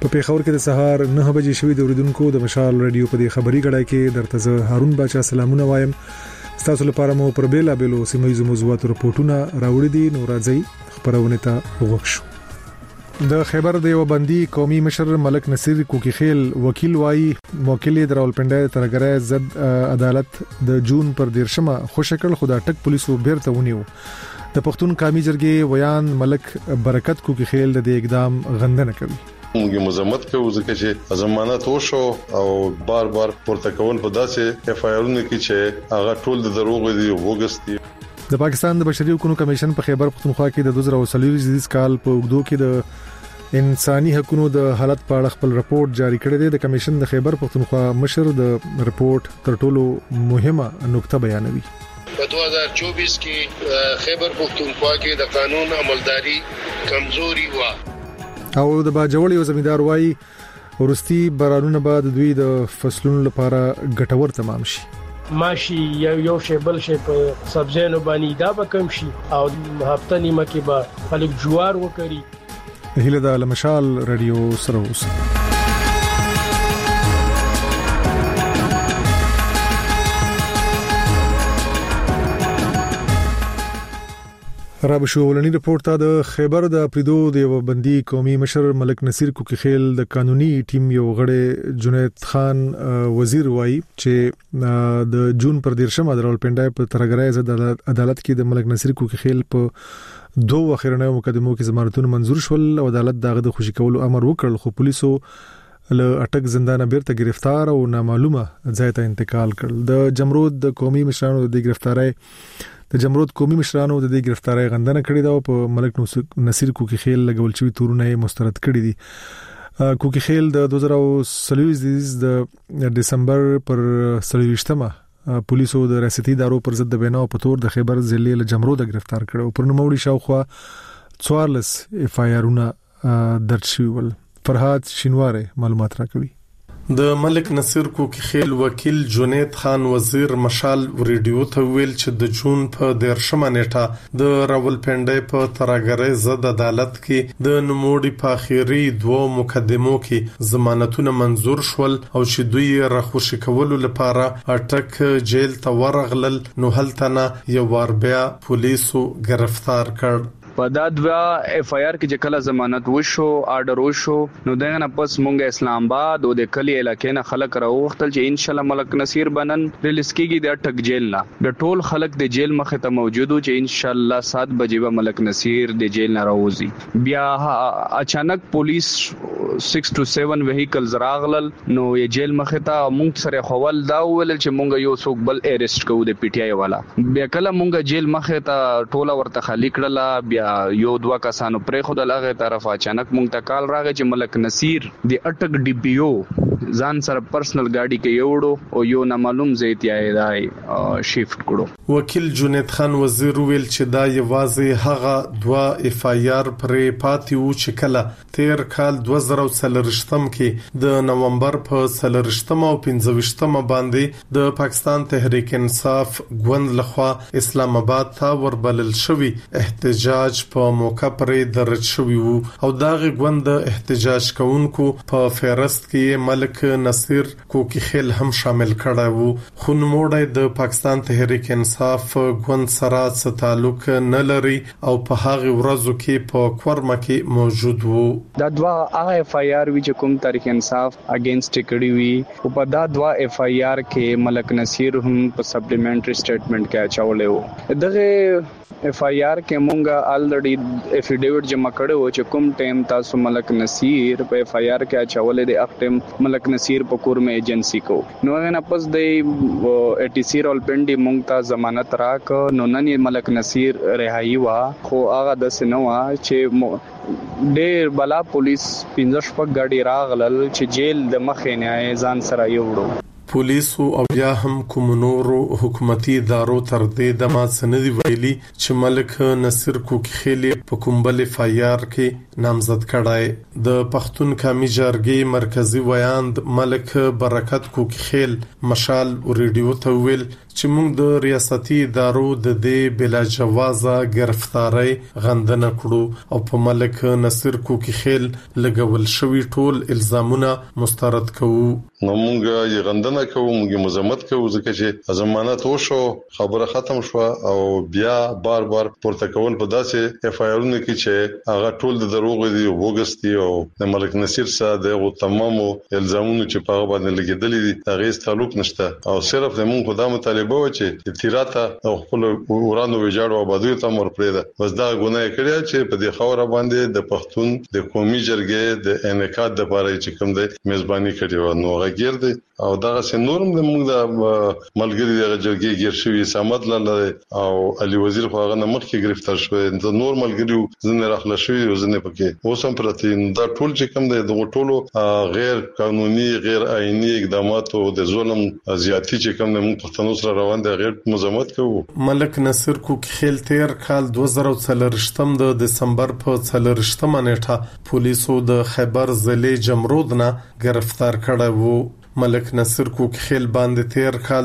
په پیښور کې د سهار 9 بجې شوې د اوریدونکو د مشال رادیو په دې خبري غړای کې درته زه هارون باچا سلامونه وایم. تاسو لپاره مو پر بیل ابلو سیمایي موضوعات راپورټونه راوړي دي. نو راځي خبرونه ته وښو. د خیبر د یو بندي قومي مشر ملک نصیر کوکی خیل وکیل وایي موکل د راولپنډای ترګره زد عدالت د جون پر 13مه خوشکل خدا ټک پولیسو بیرته ونیو. د پښتون قومي جرګې ویان ملک برکت کوکی خیل د اقدام غندنه کوي. موږ مزمت کوو ځکه چې ضمانت وشو او بار بار پورته کول په داسې اف آی آرونو کې چې هغه ټول د دروغ دي او وګس دي. د پاکستان د بشري حقوقو کمیشن په خیبر پختونخوا کې د 2023 کال په وګړو کې د انساني حقوقو د حالت په اړه خپل راپورټ جاری کړی دی. د کمیشن د خیبر پختونخوا مشر د راپورټ تر ټولو مهمه نقطه بیانوي. په 2024 کې خیبر پختونخوا کې د قانون عملداري کمزوري و او د باجوړ یو زمیندار وایي ورستي بارانونه بعد دوی د فصلونو لپاره ګټور تمام شي. ماشي یو شی بل شی په سبزیانو باندې دا به کم شي او هفته نیمه کې به خلک جوار وکړي. هله د مشال رادیو سره اوسه. رابشو ولنی رپورت ته د خیبر د پریدو د یو بندي قومي مشر ملک نصیر کوکی خیل د قانوني ټیم یو غړی جنید خان وزیر وایي چې د جون پر 13مه د راولپنډای په ترګره زد عدالت کې د ملک نصیر کوکی خیل په دوه اخیرنه مقدمو کې ضمانتونه منزور شول او عدالت دغه د خوشی کولو امر وکړ خو پولیسو له اٹک زندانه بیرته گرفتار او نامعلومه ځای ته انتقال کړل. د جمرود د قومي مشرانو د گرفتاری د جمرود قومي مشرانو د دې گرفتاری غندنه کړې ده او په ملک نصیر کوکی خیل لګول شوی تورونه مسترد کړی دي. کوکی خیل د 2023 د دسمبر پر 23مه پولیسو د ریاستي ادارو پر ضد د بناو په تور د خیبر ضلع له جمرود گرفتار کړو. پر نوموړي شاوخوا 14 اف آی آرونه درج شول. فرهاد شینواره معلومات راکوي. د ملک نصیر کوکی خیل وکیل جنید خان وزیر مشال ریډیو ته ویل چې د جون په 13مه نیټه د راولپنډای په ترګره زد عدالت کې د نوموړي په اخیری دوه مقدمو کې ضمانتونه منزور شول او چې دوی راخوشي کولو لپاره اټک جیل ته ورغلل نو هلته یو ور بیا پولیسو گرفتار کړ. په دا دوا اف آی آر کې چې کله ضمانت وشو آرډر وشو نو دغه نه پس مونږ اسلام آباد او د کلی علاقې نه خلک راوختل چې ان شاء الله ملک نصیر بنن ریلیز کیږي د اټک جیل نه. د ټول خلک د جیل مخه ته موجود چې ان شاء الله 7 بجې به ملک نصیر د جیل نه راوځي. بیا اچانک پولیس 6 to 7 وهیکلز راغلل نو یې جیل مخه ته مونږ سره خول دا ول چې مونږ یو څوک بل اریسټ کوو د پی ټی آی والا. بیا کله مونږ جیل مخه ته ټوله ورته خالی کړل. بیا یو دوا کسانو پرې خود لاغه طرف اچانک مونږ ته کال راغی چې ملک نصیر د اټک ډی پی او ځان سره پرسنل گاډي کې یوړو او یو نامعلوم ځای ته شیفت کړو. وکیل جنید خان وزیر ویل چې دا یوازې هغه دوا اف آی آر پرې پاتې و چې کله تیر کال 2023 کې د نومبر په 23مه او 25مه باندې د پاکستان تحریک انصاف ګوند لخوا اسلام آباد ته وربلل شوی احتجاج په موقع پرې درج شوی وو او داغه ګوند احتجاج کوونکو په فهرست کې ملک نصیر کوکی خیل هم شامل کړه وو. خو نوموړی د پاکستان تحریک انصاف ګوند سره څه تعلق نه لري او په هغه ورځو کې په کورمه کې موجود وو. دا دوا اف آی آر وی چې کوم تحریک انصاف اگینست کړی وی او په دا دوا اف آی آر کې ملک نصیر هم په سپلیمنټری سټیټمنټ کې اچولې وو. دغه اف آی آر کې مونږه الریډي افیډیویټ جمع کړو چې کوم ټیم تاسو ملک نصیر په اف آی آر کې اچولې د اختم ملک نصیر په کور میں ایجنسی کو نو نه پس د ای ټی سی راولپنډي مونږ ته ضمانت راک نو نن ملک نصیر رهایی وا خو هغه د سنوا چې ډېر بلا پولیس 15 شپږ غاډي راغلل چې جیل د مخې نه ځان سره یوړو. پولیسو او بیا هم کومنورو حکومتي ادارو تر دې د ما سندي ویلي چې ملک نصیر کوکی خیل په کومبل اف آی آر کې نامزد کړای. د پښتون قومي جرګې مرکزی ویاند ملک برکت کوکی خیل مشال ریډیو ته ویل چې موږ د ریاستي ادارو د دې بلا جوازه گرفتاری غندنه کړو او په ملک نصیر کوکی خیل لګول شوی ټول الزامونه مسترد کوو. نو موږ یې غندنه کوو، موږ مزمت کوو ځکه چې ضمانت وشو، خبره ختم شو او بیا بار پورته کول په داسې اف آی آرونو کې چې هغه ټول د دروغ دي او بوګس دي او د ملک نصیر سره د تمامو الزامونو چې په هغه باندې لګیدلې دي هغه تعلق نشته او صرف د موږ خدای مطالبه و چې تیراته او خپل ورانو ویجاړو آبادی ته مور پرېده بس دا ګناه کړی چې په دې خوره باندې د پښتون د قومي جرګې د انعقاد لپاره چې کوم د میزبانی کړی و نو غیر دي او دغه سنورم د موږ د ملګری د جرګې غیر شوی سمد لاله او علي وزیر خو هغه مخکې گرفتار شو د نور ملګریو ځنه راخلا شوی او ځنه پکې اوس هم پرته دا ټول چې کوم د ټولو غیر قانوني غیر آئینی اقدامات او د ظلم زیاتی چې کوم د پښتنو سره روان دي غیر مزمت کوو. ملک نصیر کوکی خیل تیر کال 2023 د دسمبر په 4 نیټه پولیسو د خیبر ضلع جمرود نه گرفتار کړی وو. ملک نصیر کوکی خیل باندې تیر کال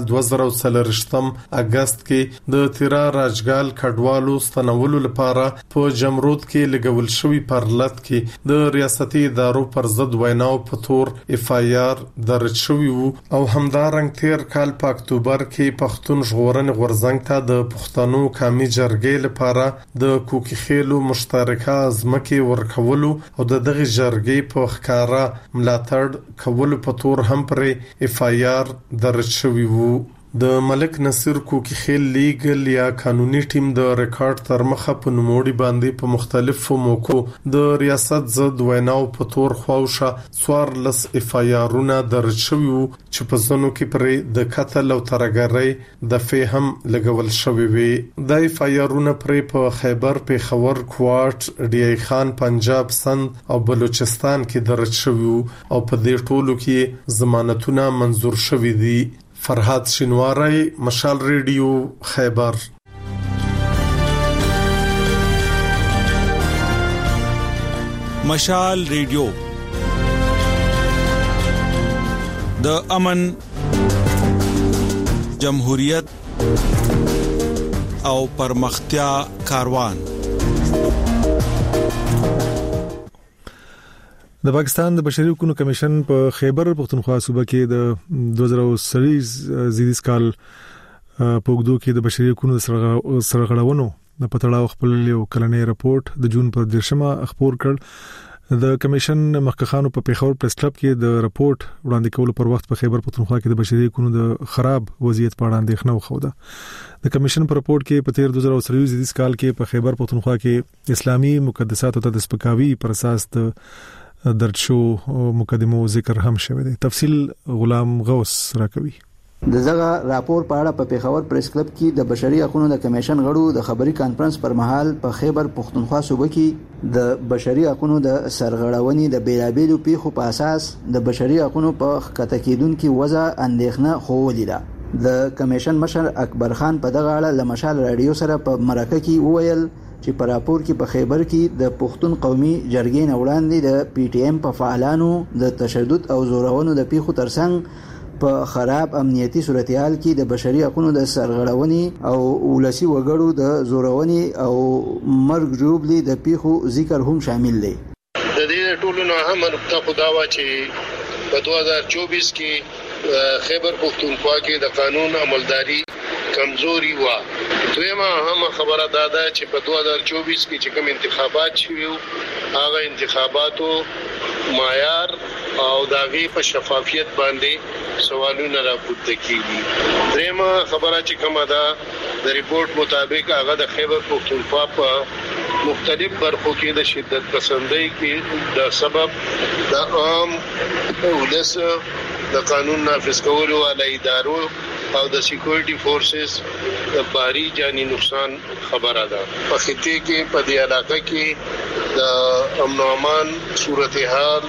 2023 اگست کې د تیرا راجګال کډوالو ستنولو لپاره په جمرود کې لګول شوی پرلط کې د ریاستي ادارو پر ضد ویناو په تور اف آی آر درج شوی وو او همدارنګ تیر کال په اکتوبر کې پښتون ژغورنې غورځنګ ته د پښتنو قومي جرګې لپاره د کوکی خیلو مشترکه ځمکې ورکولو او دغه جرګې په ښکارا ملاتړ کولو په تور هم پر اف آی آر درج شوی وو. د ملک نصیر کوکی خیل لیګل یا قانوني ټیم د ریکارډ تر مخه په نوموړي باندې په مختلفو موکو د ریاست ضد ویناو په تور خواوشه 14 اف آی آرونه درج شوی وو چې په ځنو کې پر د قتل او ترګرۍ د فهم لګول شوی وي. د اف آی آرونه پر په خیبر پیښور کوټ ډی ای خان پنجاب سند او بلوچستان کې درج شوی وو او په دې ټولو کې ضمانتونه منظور شوی دي. فرحات شینواری، مشال ریډیو، خیبر. مشال ریډیو د امن، جمهوریت او پرمختیا کاروان. د پاکستان د بشري حقوقو کمیشن په خیبر پختونخوا صوبه کې د 2023 زیدیز کال په وګړو کې د بشري حقوقو سرغړونو په تړاو خپل یو کلنی راپورټ د جون پر 10مه خبر کړ. د کمیشن مخکخانو په پیښور پریس کلب کې د راپورټ وړاندې کولو پر وخت په خیبر پختونخوا کې د بشري حقوقو د خراب وضعیت په اړه اندېښنه وښوده. د کمیشن په راپورټ کې په تیر 2023 زیدیز کال کې په خیبر پختونخوا کې اسلامي مقدساتو ته د سپکاوي پر اساس درد شو مقدمو ذکر هم شوی دی. تفصیل غلام غوث راکوي. دغه راپور په اړه په پیښور پریس کلب کې د بشري حقوقو د کمیشن غړو د خبري کانفرنس پر مهال په خیبر پختونخوا صوبه کې د بشري حقوقو د سرغړونې د بیلابېلو پیښو په اساس د بشري حقوقو په خطا کېدونکو وضع اندېښنه خوولې ده. د کمیشن مشر اکبر خان په دغه اړه له مشال رادیو سره په مرکه کې وویل چې په راپور کې په خیبر کې د پښتون قومي جرګې نه وړاندې د پی ټی ایم په فعالانو د تشدد او زورونو د پیښو ترڅنګ په خراب امنیتي صورتحال کې د بشري حقوقو د سرغړونې او ولسی وګړو د زورونې او مرګ ژوبلي د پیښو ذکر هم شامل دی. د دې ټولو نه هم نقطه خدا وا چې په 2024 کې خیبر پختونخوا کې د قانون عملداري کمزوري و. دویمه هم خبره ده چې په 2024 کې چې کوم انتخابات شوي هغه انتخاباتو معیار او داغي په شفافیت باندې سوالونه راپورته کیږي. دریمه خبره چې کومه ده د ریپورت مطابق هغه د خیبر پختونخوا په مختلف برخو کې د شدت پسندۍ کې د سبب د عام ولس د قانون نافذ کولو علی ادارو او د سکیورټي فورسز د باری جانی نقصان خبره ده. په خطې کې په دې علاقه کې د امن او امان صورتحال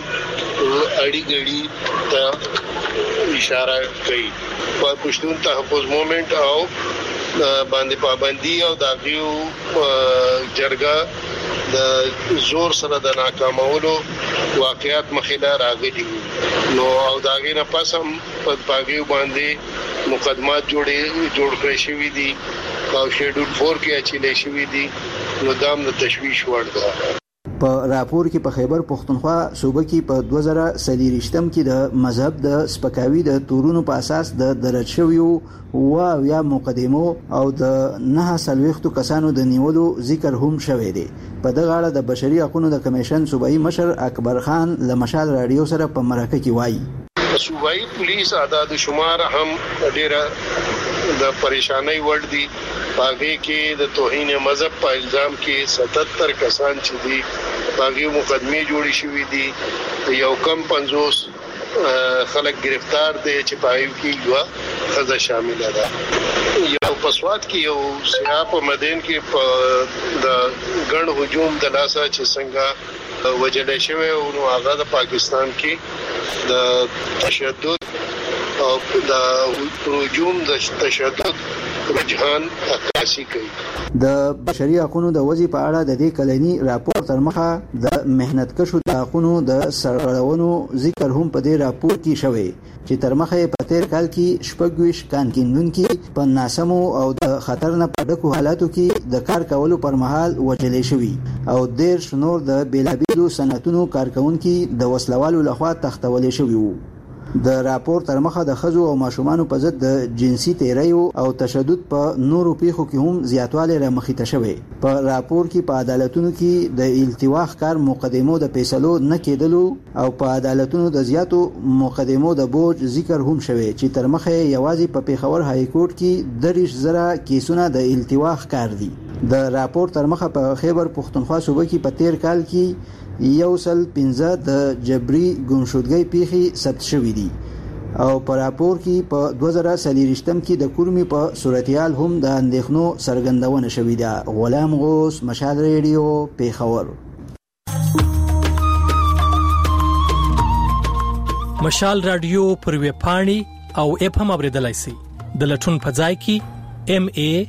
اړیګړي ته اشاره کوي. په پښتون تحفظ موومېنټ او باندې پابندي او داغیو جرګه د زور سره د ناکامولو واقعیت مخې ته راغلي نو او داغې نه پس هم په باغیو باندې مقدمات جوړ کړی شوی دي او شیډول 4 کې اچولې شوی دي نو دام د تشویش وړ ده. په راپور کې په خیبر پختونخوا صوبه کې په 2023 کې د مذهب د سپکاوي د تورونو په اساس د درج شویو یا مقدمو او د 9 کسانو د نیولو ذکر هم شوی دی. په دغه اړه د بشري حقوقو د کمیشن صوبایي مشر اکبر خان له مشال رادیو سره په مرکه کې وایي صوبایي پولیس اعداد شمار هم ډیره د پریشانای وړ دي. باغی کې د توهین مذهب په الزام کې 77 کسان چې دي باغی مقدمه جوړی شوې دي. یو کم 50 خلک گرفتار دي چې پایو کې یو خزه شامل ده. یو پسواد کې یو سیاپ مدین کې په د ګڼ هجوم د لاسه چې څنګه وجل شوی او نو هغه د پاکستان کې د تشدد او د هجوم د تشدد رجحان عکاسي کوي. د بشري حقوقو د وضعیت په اړه د دې کلنی راپور تر مخه د مهنت کشو د حقوقو د سرغړونو ذکر هم په دې راپور کې شوی چې تر مخه په تیر کال کې شپږويش کانکیندونکو په ناسمو او د خطر نه پډکو حالاتو کې د کار کولو پر مهال وجلې شوی او ډیر شنور د بیلابیلو صنعتونو کارکونکو د وسلوالو لخوا تختولې شوی وو. د راپور تر مخه د خزو او ماشومانو په ضد د جنسي تیریو او تشدد په نورو پیښو کې هم زیاتوالی رامخې ته شوی. په راپور کې په عدالتونو کې د التواء کار مقدمو د فیصلو نه کېدلو او په عدالتونو د زیاتو مقدمو د بوج ذکر هم شوی چې تر مخه یوازې په پیښور های کورټ کې 30,000 کیسونه د التواء کار دي. د راپور تر مخه په خیبر پختونخوا صوبه کې په تیر کال کې 115 د جبري ګمشدګۍ پیښې ثبت شوې دي او په راپور کې په 2023 کې د کورمي په صورتحال هم د اندېښنو څرګندونه شوې ده. غلام غوث، مشال ریډیو، پیښور. مشال رادیو پر ویب پاڼې او اپ هم اوریدلای شئ. د لټون په ځای کې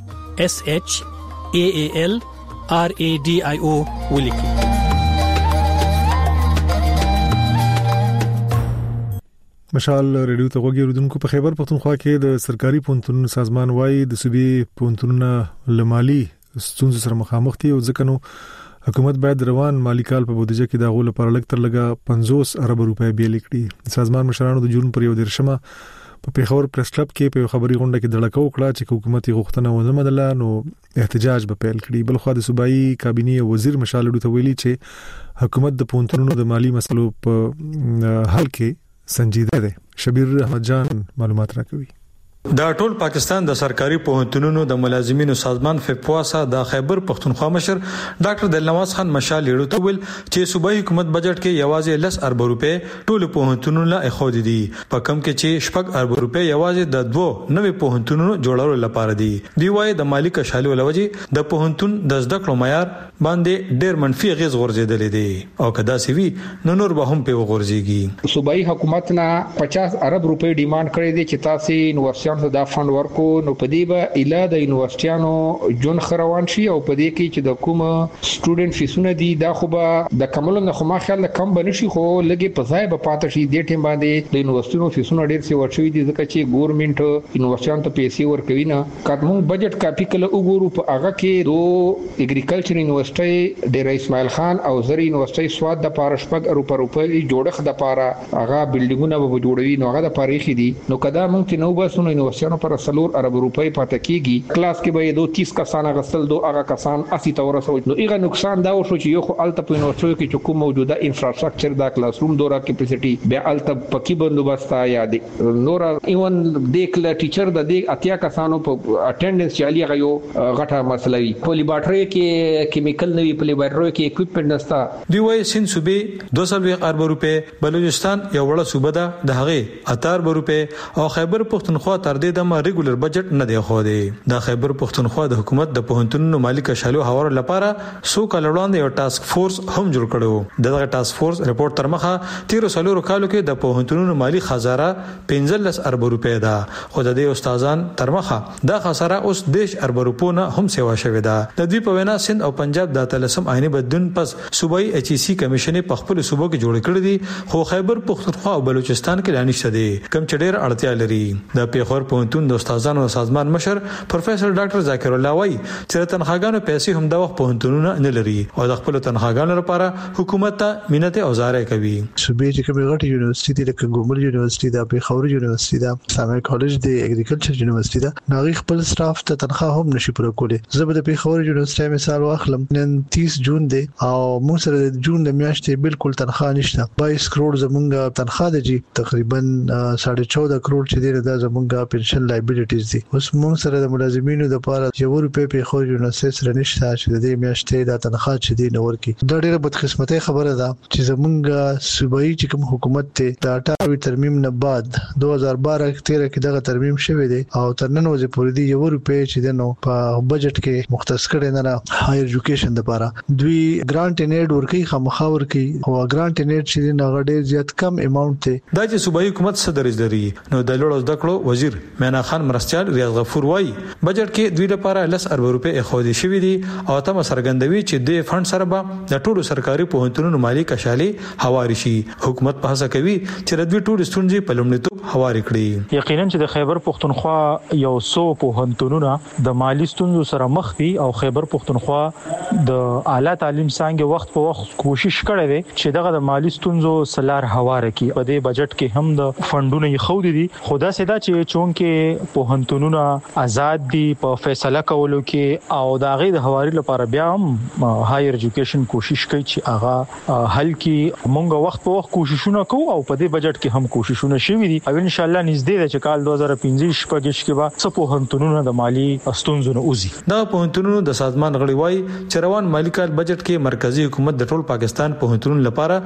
MASHALRADIO ولیکئ. مشال ریډیو ته وګورئ. دونکو په خیبر پختونخوا کې د سرکاري پونتونو سازمان وايي د صوبې پونتونو لمالي ستونزو سره مخامخ دي او ځکه نو حکومت باید روان مالی کال په بودیجه کې د غول لپاره لګ تر لګا 50 ارب روپۍ بیل کړي. سازمان مشرانو د جون پر 13 په پیښور پریس کلب کې په خبري غونډه کې دړکه وکړه چې حکومتي غوښتنه ونه منله نو احتجاج به پیل کړي. بل خو د صوبایي کابینه وزیر مشال ډو ته ویلي چې حکومت د پونتونو د مالی مسلو په حل کې سنجیده ده. شبیر احمد جان معلومات راکوي. د ټول پاکستان د سرکاري پوهنتونونو د ملازمینو سازمان فپواسا د خیبر پختونخوا مشر ډاکټر دلنواز خان مشال لیړو ته ویل چې صوبایي حکومت بجټ کې یوازې 10 ارب روپے ټول پوهنتونونو له اخود دي په کم کې چې شپږ ارب روپے یوازې د دوه نوې پوهنتونونو جوړولو لپاره دي. دی وايي د مالی کشالو لوجې د پوهنتون د زده کړو معیار باندې ډېر منفي غیز غورځیدل دي او کدا سی وی نور به هم په غورځيږي. صوبایي حکومت نه 50 ارب روپے ډیماند کړی دي چې تاسو یونیورسيټي دا فند ورکو نو پدې به اله د یونیورسيټانو جون خروان شي او پدې کې چې د کوم سټوډنټ فیسونه دي دا خو به د کمل نه خو ما خیال کم بنشي خو لګي په ځای به پاتې شي. د ټیم باندې د یونیورسيټونو فیسونه ډېر سی ورشوي دي ځکه چې ګورنمنت یونیورسيټانو ته پیسې ورکوي نه. کډمو بجټ کاپی کله وګورو په هغه کې دو اګریکلچر یونیورسيټي ډیر اسماعیل خان او زری یونیورسيټي سواد د پارشپګ روپۍ جوړخ د پاره هغه بلډینګونه به جوړوي نو هغه د پاریخي دي نو کدا مونږ ته نو بسونو یونیورسيټانو پر سلور ارب روپۍ پاتې کیږي. کلاس کې به 30 کسان غسل دو هغه کسان 80 تور سو نو ایغه نقصان دا وشو چې یو خو الته په یونیورسيټي کې کوم موجوده انفراستراکچر دا کلاس روم دورا کیپاسټي به الته پکی بندوبست یا دي نور ایون د کلا ټیچر د اتیا کسانو په اټینډنس چالي غيو غټه مسله وي. په لیبارټري کې کیمیکل نوي په لیبارټري کې اکوپمنټ نستا. دی وای سین صوبې 200 ارب روپے بلوچستان یو وړه صوبه ده د هغه 8 ارب روپے او خیبر پختونخوا تر دې د ریګولر بجټ نه دی خو دی. د خیبر پختونخوا د حکومت د پوهنتونونو مالی کشالو حواله لپاره سو کال وړاندې یو ټاسک فورس هم جوړ کړو. دغه ټاسک فورس ریپورت تر مخه 13 کالو کې د پوهنتونونو مالی خزانه 15 ارب روپے ده خو د دې استادان تر مخه د خساره اوس 10 ارب روپو نه هم سیوا شوې ده. د دوی په وینا سند او پنجاب د تلسم عیني بدون پس صوبایي ایچ ای سی کمیشن په خپل صوبو کې جوړ کړی دي خو خیبر پختونخوا او بلوچستان کې لانیشته دي کم چډیر اړتیا لري. د پیښور پیښور پوهنتون د استادانو سازمان مشر پروفیسور ډاکټر ذاکر الله وایي چې تنخواګانو پیسې هم د وخت پوهنتونونه نه لري او د خپل تنخواګانو لپاره حکومت ته مينت او زارې کوي. صوبې چې کومه غټه یونیورسيټي د ګومل یونیورسيټي د پیښور یونیورسيټي د اسلامي کالج د اګریکلچر یونیورسيټي د ناغي خپل سټاف ته تنخواه هم نشي پوره کولی. زه به د پیښور یونیورسيټي مثال واخلم نن 30 جون دی او موږ سره د جون د میاشتې بالکل تنخواه نشته. 22 کروڑ زمونږه تنخواه دی تقریبا 14.5 کروڑ چې دی دا زمونږه پنشن لایبیلیټیز دي. اوس موږ سره د ملازمینو د لپاره یو روپې پیښور یونیورسيټي سره نشته چې د میاشتې د تنخواه چې دی نور کی. دا ډیره بدقسمتي خبره ده چې زمونږه صوبایي چې کوم حکومت ته د 28 ترمیم نه بعد 2012-13 کې دغه ترمیم شوی دی او تر نن ورځې پورې دی یو روپې چې د نو په بجټ کې مختص کړي نه هایر ایجوکیشن لپاره دوی ګرانټ ان ایډ ورکي خامخا ورکي او ګرانټ ان ایډ چې نه غډې زیات کم اماونت ته دا چې صوبایي حکومت صدر لري نو د لوړو زده کړو وزیر مینا خان مرستيال ریاض غفور وایي بجټ کې دوی لپاره 10 ارب روپے اخودي شوی دي او تم سرګندوي چې د فند سره به د ټولو سرکاري پوهنتونونو مالی کشالي هواري شي. حکومت په هڅه کوي چې د دوی ټول ستونزې په لومړیتوب هواري کړي. یقینا چې د خیبر پختونخوا یو څو پوهنتونونه د مالی ستونزو سره مخ دي او خیبر پختونخوا د اعلی تعلیم څنګه وخت په وخت کوشش کړي دي چې دغه د مالی ستونزو سلار هواره کړي. په دې بجټ کې هم د فندونو یې خو دي خدا سدا چې چونکه پوهنتونونه آزاد دي په فیصله کولو کې او د غي د هواري لپاره بیا هم هایر ایجوکیشن کوشش کوي چې هغه حل کې مونږ وخت په وخت کوششونه کوو او په دې بجټ کې هم کوششونه شوي دي او ان شاء الله نږدې ده چې کال 2015 شپږ کې به څه پوهنتونونه د مالی ستونزو نه اوزي. دا پوهنتونونو د سازمان غړي وایي چې روان مالی کال بجټ کې مرکزی حکومت د ټول پاکستان پوهنتونونو لپاره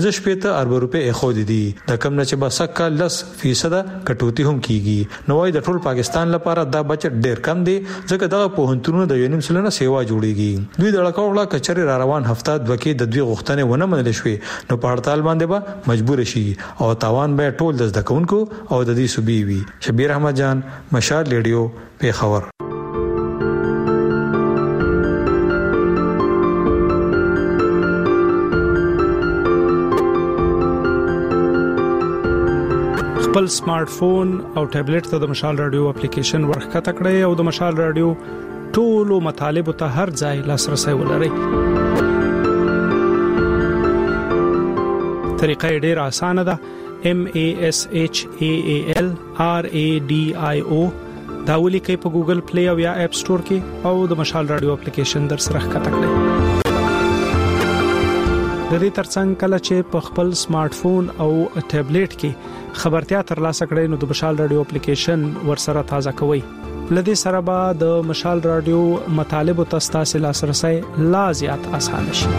15 ارب روپے اخودي دي د کم نه چې به سکه 10% کټوتی هم کیږي. نو وايي د ټول پاکستان لپاره دا بجټ ډیر کم دی ځکه دا پوهنتونونو د یونیم سلنه سیوا جوړیږي. دوی د لکوړه کچري را روان هفته دوکې د دوی غوښتنې ونه منل شوې نو په هړتال باندې به مجبور شي او تاوان به ټول د ځدکونکو او د دې صوبې وي. شبیر احمد جان مشال ریډیو پیښور. خپل سمارټ فون او ټابلیټ ته د مشال رادیو اپلیکیشن ورخکته کړئ او د مشال رادیو ټولو مطالب ته هر ځای لاسرسي ولرئ. طریقه ډیره اسانه ده. MASHAAL RADIO دا ولیکئ په ګوګل پلی او یا اپ سٹور کې او د مشال رادیو اپلیکیشن در سره ښکته کړئ. د دې ترڅنګ کله چې په خپل سمارټ فون او ټابلیټ کې خبرتیا ترلاسه کړئ نو د مشال رادیو اپلیکیشن ورسره تازه کوئ. لدې سره به د مشال رادیو مطالب او تاسو لاسرسي لا زیات اسانه شي.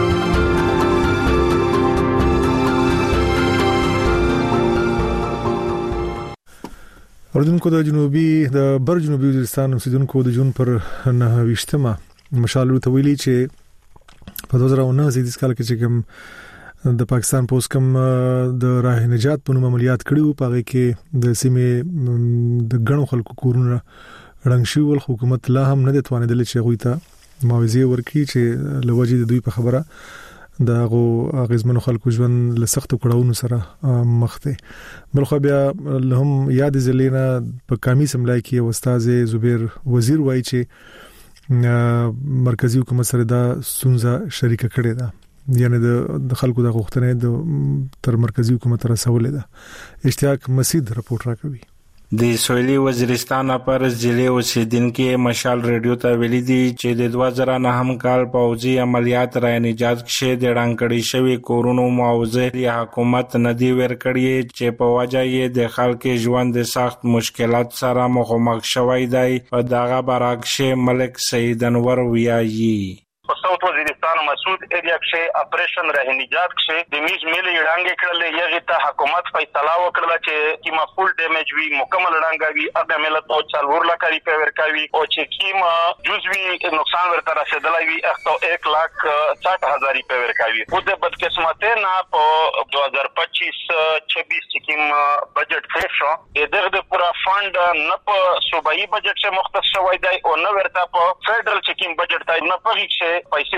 اردوونکو د بر جنوبي وزیرستان اوسیدونکو د جون پر 9 مشال ته ویلي چې په 2019 کال کې چې کوم د پاکستان پوس کم د راه نجات په نوم عملیات کړیو پاره کې د سیمې د غنو خلکو کورونه رنګ شول. حکومت لا هم نه توانیدل چې غوي ته معاوضه ورکړي چې لوجې د دوی په خبره د غزمنو خلکو ژوند له سخت کړهونو سره مخ ته. بلخو بیا هم یاد زلینا په کامی سملای کې استاد زبیر وزیر وایي چې مرکزی حکومت سره دا سونزه شریکه کړې ده یعنی د خلکو د غوښتنې تر مرکزی حکومت رسولې ده. اشتیاق مسید رپورټ راکوي. د سویلي وزیرستان پر ضلع اوسیدونکو مشال ریډیو ته ویلي دي چې د 2009 کال پوځي عملیات را نجات کې د رانکړی شوی کورونو معاوضه حکومت ندی ورکړي چې په وجه یې د خلکو ژوند د سخت مشکلات سره مخامخ شوی دی. په دغه برعکس ملک سید انور ویایي صوت وزیرستان مسعود ایریا کې اپریشن راه نجات کې د میز ملي وړاندې کړل یغه ته حکومت فیصله وکړه چې کیما فول ډیمیج وی مکمل وړاندې وی اګه ملت او 4 لک ریپیر ورکوي او چې کیما جزوی نقصان ورته رسیدلای وی اخته 1,60,000 ریپیر ورکوي. خو د بدقسمته نه په 2025-26 چې کیم بجټ فیک شو دغه پورا فند نه په صوبایي بجټ څخه مختص شوی دی او نه ورته په فدرال چې کیم بجټ ته نه پېښ پیسې ورته مختص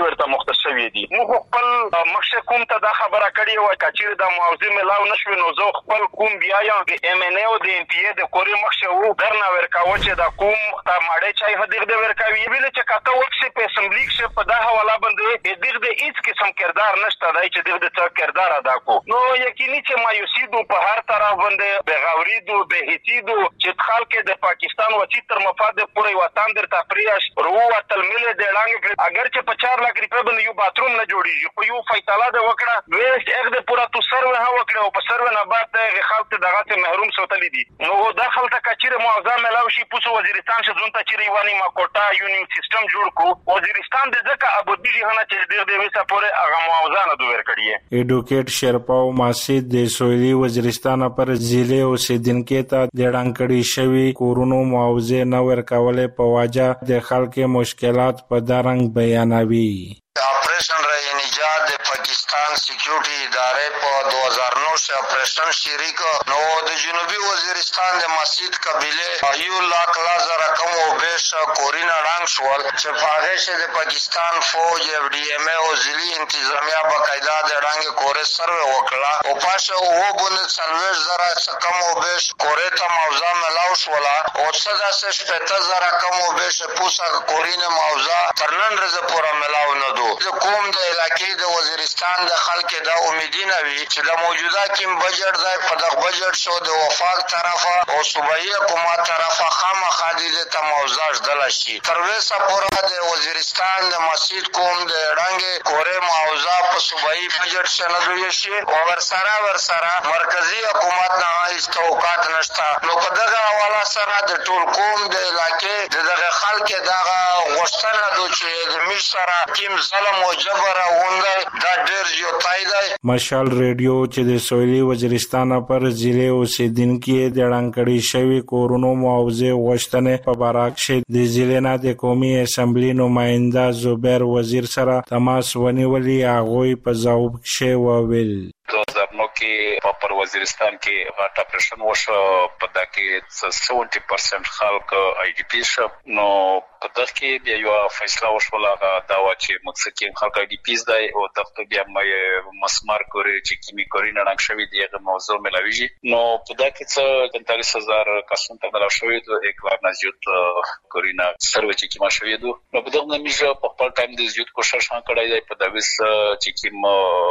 ورته شوی دي. موږ خپل مخشه کوم ته دا خبره کړې و چې دا معاوضه ملاو نشو نو زه خپل کوم بیا یا ام ان ای او د ام پی ای د کوري مخشه وو درنه ورکاوه چې دا کوم تا ماړې چای هدیغ د ورکاوي ویل چې کاته وکسه په اسمبلی کې په دا حواله باندې دغه د هیڅ قسم کردار نشته دی چې دغه د کردار ادا کو. نو یقیني چې مایوسی دو په هر طرف باندې بغاوری دو به هیڅ دو چې خلک د پاکستان وچی تر مفاد پورې وطن در تفریش رو وتل مل د لاندې اگر چې په 4 لک روپے باندې یو باتروم نه جوړیږي خو یو فیصله د وکړه ویست اګ د پورا تو سرو ها وکړه او په سرو نه بعد د خلک دغه ته محروم سوتلی دي. نو داخل ته کچره معاوضه ملاوي شي پوسو وزیرستان چې زون ته چیرې وانی ما کوټا یونین سیستم جوړ کو وزیرستان د ځکه ابودی جهانه چې د وسه پورې هغه معاوضه نه دوی ورکړي. ایډوکیټ شرپاو ماسید د سویلي وزیرستان پر ضلع اوسیدونکو ته د ډانکړي شوی کورونو معاوضه نه ورکولې په واجه د خلکو مشکلات په دارنګ بیانوي. Operation रही निजात पाकिस्तान सिक्योरिटी इदारे पर 2009 से ऑपरेशन शरी को नो जनूबी वजीरिस्तान दे मस्जिद कबीले यू लाख लाजर रकम ओ बेश कोरिना डांग शवल चफागे से दे पाकिस्तान फौज एफडीएमए ओ जिली इंतजामिया बकायदा दे डांग कोरे सर्वे वकला ओ पाशे ओ बुने सलवेश जरा कम ओ बेश कोरे ता मौजा मलाउश वाला ओ सदा से 75000 रकम ओ बेश पूसा कोरिना मौजा तरनन रज पूरा मलाउ न د کوم د علاقې د وزیرستان د خلک د امیدینه وی چې د موجوده کیم بجټ د په دغه بجټ شو د وفاق طرفه او صوبایي حکومت طرفه خامخا د تموزاج دلشي تر وسه پورې د وزیرستان د مسجد کوم د رنګ کورې معاوضه په صوبایي بجټ شنه دوی شي او ورسره مرکزی حکومت نه هیڅ توقعات نشته. نو په دغه حواله سره د ټول کوم د علاقې دغه خلک دغه غوښتنه دوی چې د مشره کیم ظلم او جبر اونده دا ډیر زیاتای دی. مشال ریډیو چې د سویلي وزیرستان پر ضلع اوسیدونکو د ډانکړي شوی کورونو معاوضه غوښتنه په بارک شه د ضلع نه د قومي اسمبلی نماینده زبیر وزیر سره تماس ونیولي هغه په ځواب کې وویل 2009 کې په وزیرستان کې غټ اپریشن وشو په دغه 70% خلک آی ډی پی شو. نو په دغه کې بیا یو فیصله وشوله دا و چې مقصد خلک آی ډی پیز دی او دغه بیا مې مسمار کوي چې کیمی کوي نه نقشوي دیغه موضوع ملاویږي. نو په دغه کې 45000 کسان ته ملاو شوی د اقلاب نزیوت کورینا سروي چې کیما شوی دو. نو په دغه میجه په خپل ټایم د زیوت کوشش کړی دی په دغه چې کیم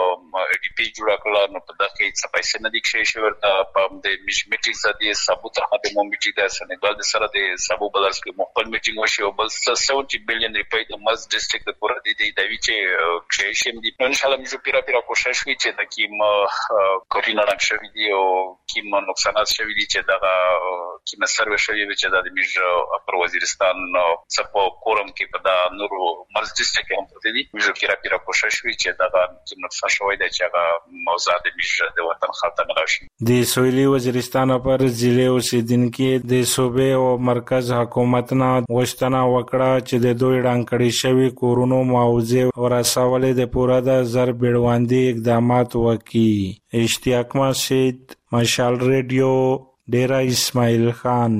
آی ډی پی جوړ کړل. نو په دغه کې څه پیسې نه دي کې ورته په د میټینګ زدي ثبوت هغه مو میټینګ د سنګال د سره د سبو بدلس کې مخبل میټینګ وشي او بل 70 بلین روپۍ د مز ډیسټریکټ د پوره دي د ویچې کښې دي. ان شاء الله موږ پیرا کوشش کوي چې د کیم کورینا راښوي دي او کیم نقصانات شوي دي چې دغه کیم سروي شوی چې د میج پر وزیرستان څخه کورم کې په د نورو مز ډیسټریکټ هم پروت دي. موږ پیرا کوشش کوي چې دغه کیم نقصان شوی دی چې هغه موضوع د میج د وطن خاطر راشي. د سویلي وزیرستان پر ضلع اوسیدونکو د صوبې او مرکز حکومت نه غوښتنه وکړه چې د دوی ډانکړي شوی کورونو معاوضه ورسولې د پوره د زر بیړواندي اقدامات وکړي. اشتیاق مسجد مشال ریډیو ډیرا اسماعیل خان.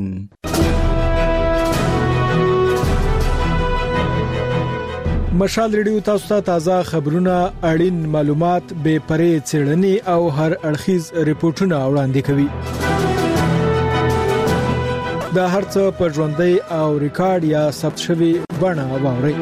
مشال ریډیو تاسو ته تازه خبرونه اړین معلومات به پرې څېړنې او هر اړخیز ریپورتونه وړاندې کوي. دا هرڅه په ژوندۍ او ریکارډ یا ثبت شوی بڼه واوري.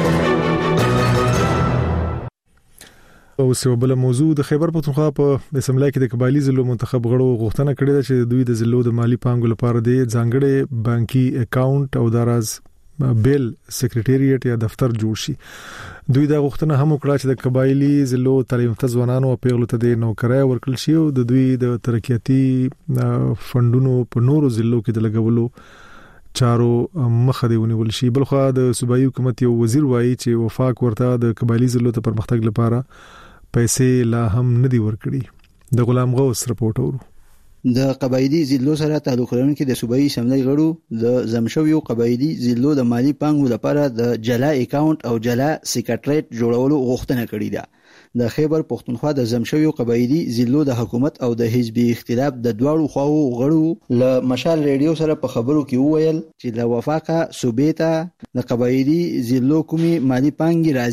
او څه بل موضوع د خیبر پختونخوا په اسمبلی کې د قبایلی ضلعو منتخب غړو غوښتنه کړې ده چې دوی د ضلعو د مالی پانګو لپاره د ځانګړي بانکي اکاونټ او دراز بیل سیکریټریټ یا دفتر جوړ شي. دوی دا غوښتنه هم وکړه چې د قبایلی ضلعو تعلیم یافته ځوانانو او پیغلو ته د نوکرۍ ورکړل شي او د دوی د ترقیاتي فندونو په نورو ضلعو کې د لګولو چارو مخه دی ونیول شي. بلخو د صوبایي حکومت یو وزیر وایي چې وفاق ورته د قبایلی ضلعو ته پرمختګ لپاره پیسې لا هم ندي ورکړي. د غلام غوث رپورټ ورو د قبایلی ضلعو سره تعلق لرونکي د صوبایي اسمبلی غړو د زمشویو قبایلی ضلعو د مالی پانګو لپاره د جلا اکاونټ او جلا سیکریټریټ جوړولو غوښتنه کړې ده. د خیبر پختونخوا د زمشویو قبایلی ضلعو د حکومت او د حزبي اختلاف د دواړو خواو غړو له مشال ریډیو سره په خبرو کې وویل چې د وفاقه صوبې ته د قبایلی ضلعو کومي مالی پانګي راځي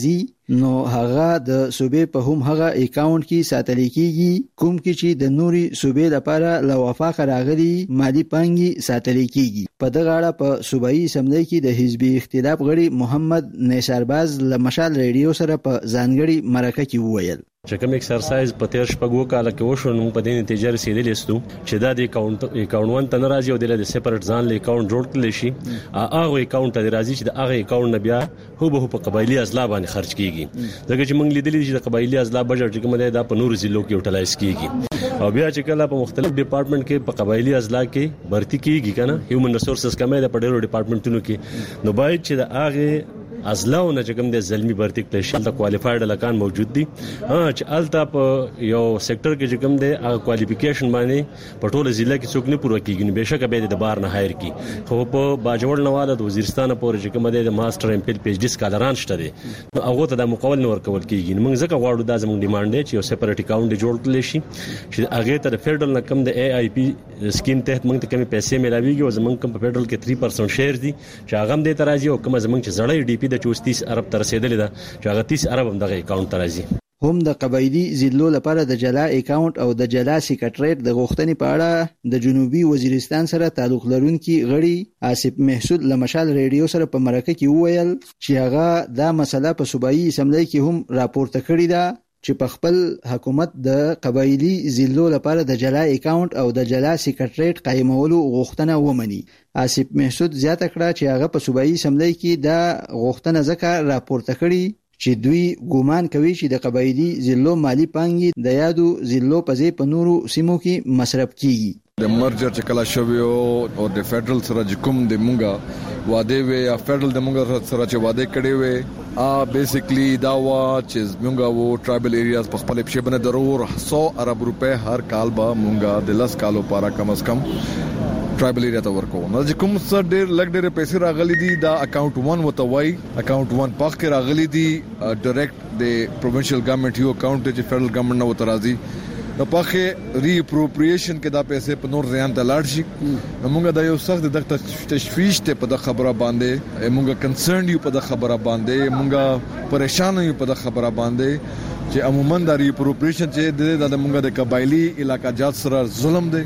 نو هغه د صوبې په هم هغه اکاونټ کې ساتل کیږي کوم کې چې د نوري صوبې لپاره له وفاق راغلي مالی پانګي ساتل کیږي. په دغه اړه په صوبایي اسمبلی کې د حزبي اختلاف غړي محمد نثارباز له مشال ریډیو سره په ځانګړي مرکه کې وویل چې کوم ایکسرسایز په تیر شپږو کال کې وشو نو په دې نتیجه رسیدلی استو چې دا د اکاونټ ون ته ناراضي او د سپریټ ځان له اکاونټ جوړ کړل شي هغه اکاونټ ته راځي چې د هغه اکاونټ نه بیا هو په قبایلی اضلاع باندې خرج کیږي ځکه چې موږ لیدلی چې د قبایلی اضلاع بجټ کوم دی دا په نور ضلعو کې یوټیلایز کیږي او بیا چې کله په مختلف ډپارټمنټ کې په قبایلی اضلاع کې بھرتی کیږي کنه هیومن ریسورسز کمه ده په ډیرو ډپارټمنټونو کې نو باید چې د هغه ازلاو نه چې کوم د زلمی برتی کلیشل د کوالیفاید لکان موجود دي چې التا په یو سېکټر کې چې کوم دی هغه کوالیفیکیشن باندې په ټوله ضلع کې څوک نه پوره کیږي بهشکه به د بار نه هایر کی خو په باجوړ نواله د وزیرستان پورې چې کوم دی د ماستر ایم پی ایچ ډی سکالران شته دي هغه ته د مقابل نور کول کیږي موږ ځکه غواړو دا زموږ ډیماند دی چې یو سپریټ اکاونټ جوړ کړل شي چې هغه ته د فدرل نه کم د ای آی پی سکیم تحت موږ ته کومې پیسې ملاويږي او زموږ کم په فدرل کې 3% شیر دي چې هغه هم د ترازی او کوم زموږ چې زړې ډی پی د 34 ارب تر رسیدلې ده چې هغه 30 ارب هم دغه اکاونټ ته راځي. هم د قبایلی ضلعو لپاره د جلا اکاونټ او د جلا سیکریټریټ د غوښتنې په اړه د جنوبي وزیرستان سره تعلق لرونکي غړي آصف محسود لمشال ریډیو سره په مرکه کې وویل چې هغه دا مسله په صوبایي اسمبلی کې هم راپورته کړې ده چې په خپل حکومت د قبایلی ضلعو لپاره د جلا اکاونټ او د جلا سیکریټریټ قائمولو غوښتنه ومني. آصف محسود زیاته کړه چې هغه په صوبایي اسمبلی کې دا غوښتنه ځکه راپورته کړي چې دوی ګومان کوي چې د قبایلی ضلعو مالی پانګي د یادو ضلعو په ځای په نورو سیمو کې مصرف کیږي. د مرجر چې کلا شوی او د فدرل سره کوم د مونږه واده وی یا فدرل د مونږ سره چې واده کړي وي بیسیکلی دا وا چې مونږه وو ټرایبل ایریاز په خپل په بنه ضرور 100 ارب روپے هر کال به مونږه د 10 کالو لپاره کم از کم ټرایبل ایریا ته ورکو نو چې کوم څه ډېر لګ ډېر پیسې راغلي دي دا اکاونټ 1 وته وای اکاونټ 1 پاک کې راغلي دي ډایرکټ د پروینشل ګورنمنت یو اکاونټ چې فدرل ګورنمنت نو ترازي نو پاکه ری اپروپریشن کې دا پیسې په نور ځان ته لاړ شي موږ دا یو سخت د تشویش ته په د خبره باندې موږ کنسرن یو په د خبره باندې موږ پریشان یو په د خبره باندې چې عموما د ری اپروپریشن چې د موږ د قبایلی علاقہ جات سره ظلم دی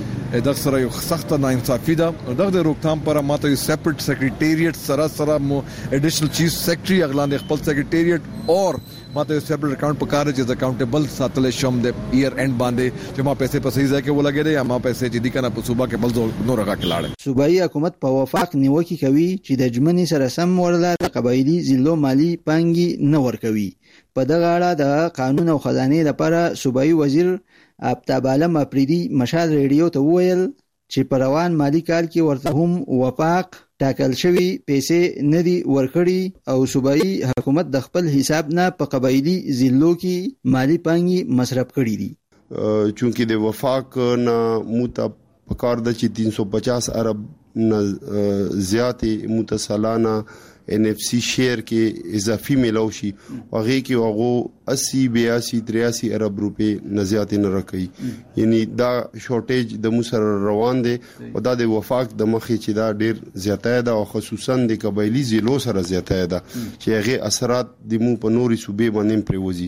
د سره یو سخت ناانصافي ده د روکثام پر ماته یو سپریټ سیکریټریټ سره مو اډیشنل چیف سیکریټری اغلاند خپل سیکریټریټ اور ماته سپریټ اکاونټ پکاره چې اکاونټیبل ساتل شم د ایئر اینڈ باندې چې ما پیسې په صحیح ځای کې ولګې یا ما پیسې چې دي کنه په صوبا کې بل نور راکې لاړ صوبایي حکومت په وفاق نیوکه کوي چې د جمنې سره سم ورله قبایلی ضلعو مالی پانګي نه ورکوي. په دغه اړه د قانون او خزانه لپاره صوبایي وزیر آفتاب عالم افریدي مشال ریډیو ته وویل چې په روان مالی کال کې ورته هم وفاق ټاکل شوی پیسې نه دي ورکړي او صوبایي حکومت د خپل حساب نه په قبایلی ضلعو کې مالی پانګي مصرف کړي دي. چونکه د وفاق نه موته پکار د 350 ارب نه زیاتې متصالانه ان اف سی شیر کې اضافي ملاو شي هغه کې هغه 80 82 83 ارب روپے نه زیات نه راکړي یعنی دا شورټیج د مسر روان دي او دا د وفاق د مخې چې دا ډیر زیاته ده او خصوصا د قبایلی ضلعو سره زیاته ده چې هغه اثرات د مو په نوري صوبې باندې پریوزي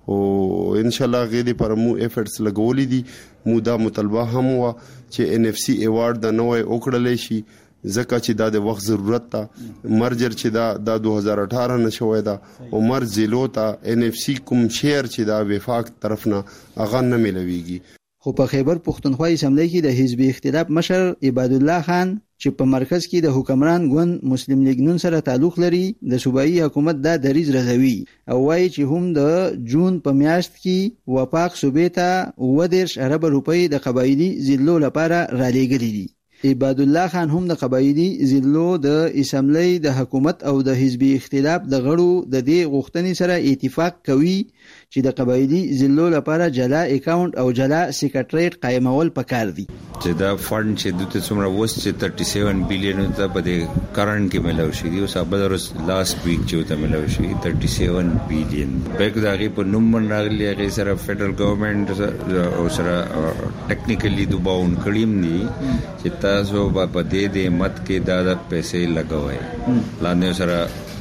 او ان شاء الله غیر پر مو ایفورټس لګولې دي مو دا مطالبه هم وا چې ان اف سی ایوارډ د نوې وکړلې شي زکه چې دا د وخت ضرورت ته مرجر چې دا 2018 نه شوې ده او مر ضلعو ته ان اف سی کوم شیر چې دا وفاق طرف نه اغه نه ملويږي. خو په خیبر پښتونخوا اسمبلی کې د حزب اختلاف مشر عباد الله خان چې په مرکز کې د حکمران ګوند مسلم لیگ نون سره تعلق لري د صوبایي حکومت دا دریز رضوي او وايي چې هم د جون په میاشت کې وفاق صوبې ته 10 ارب روپۍ د قبایلی ضلعو لپاره را لېږلي دي. عباد الله خان هم د قبایلی ضلعو د اسمبلی د حکومت او د حزبي اختلاف د غړو د دې غوښتنې سره اتفاق کوي چې د قبایلی ضلعو لپاره جلا اکاونټ او جلا سیکریټریټ قائمول پکار دي. چې دا فند چې د څومره وست چې 37 بلین ته په دې کرنٹ کې ملو شي او سبلرس لاست ویک چې ته ملو شي 37 بلین بیگ دغه په نوم راغلی هغه سره فدرل ګورنمنت او سره ټیکنیکلی دوباون کړیم دي چې تاسو په دې مت کې دا پیسې لګوي لاندې سره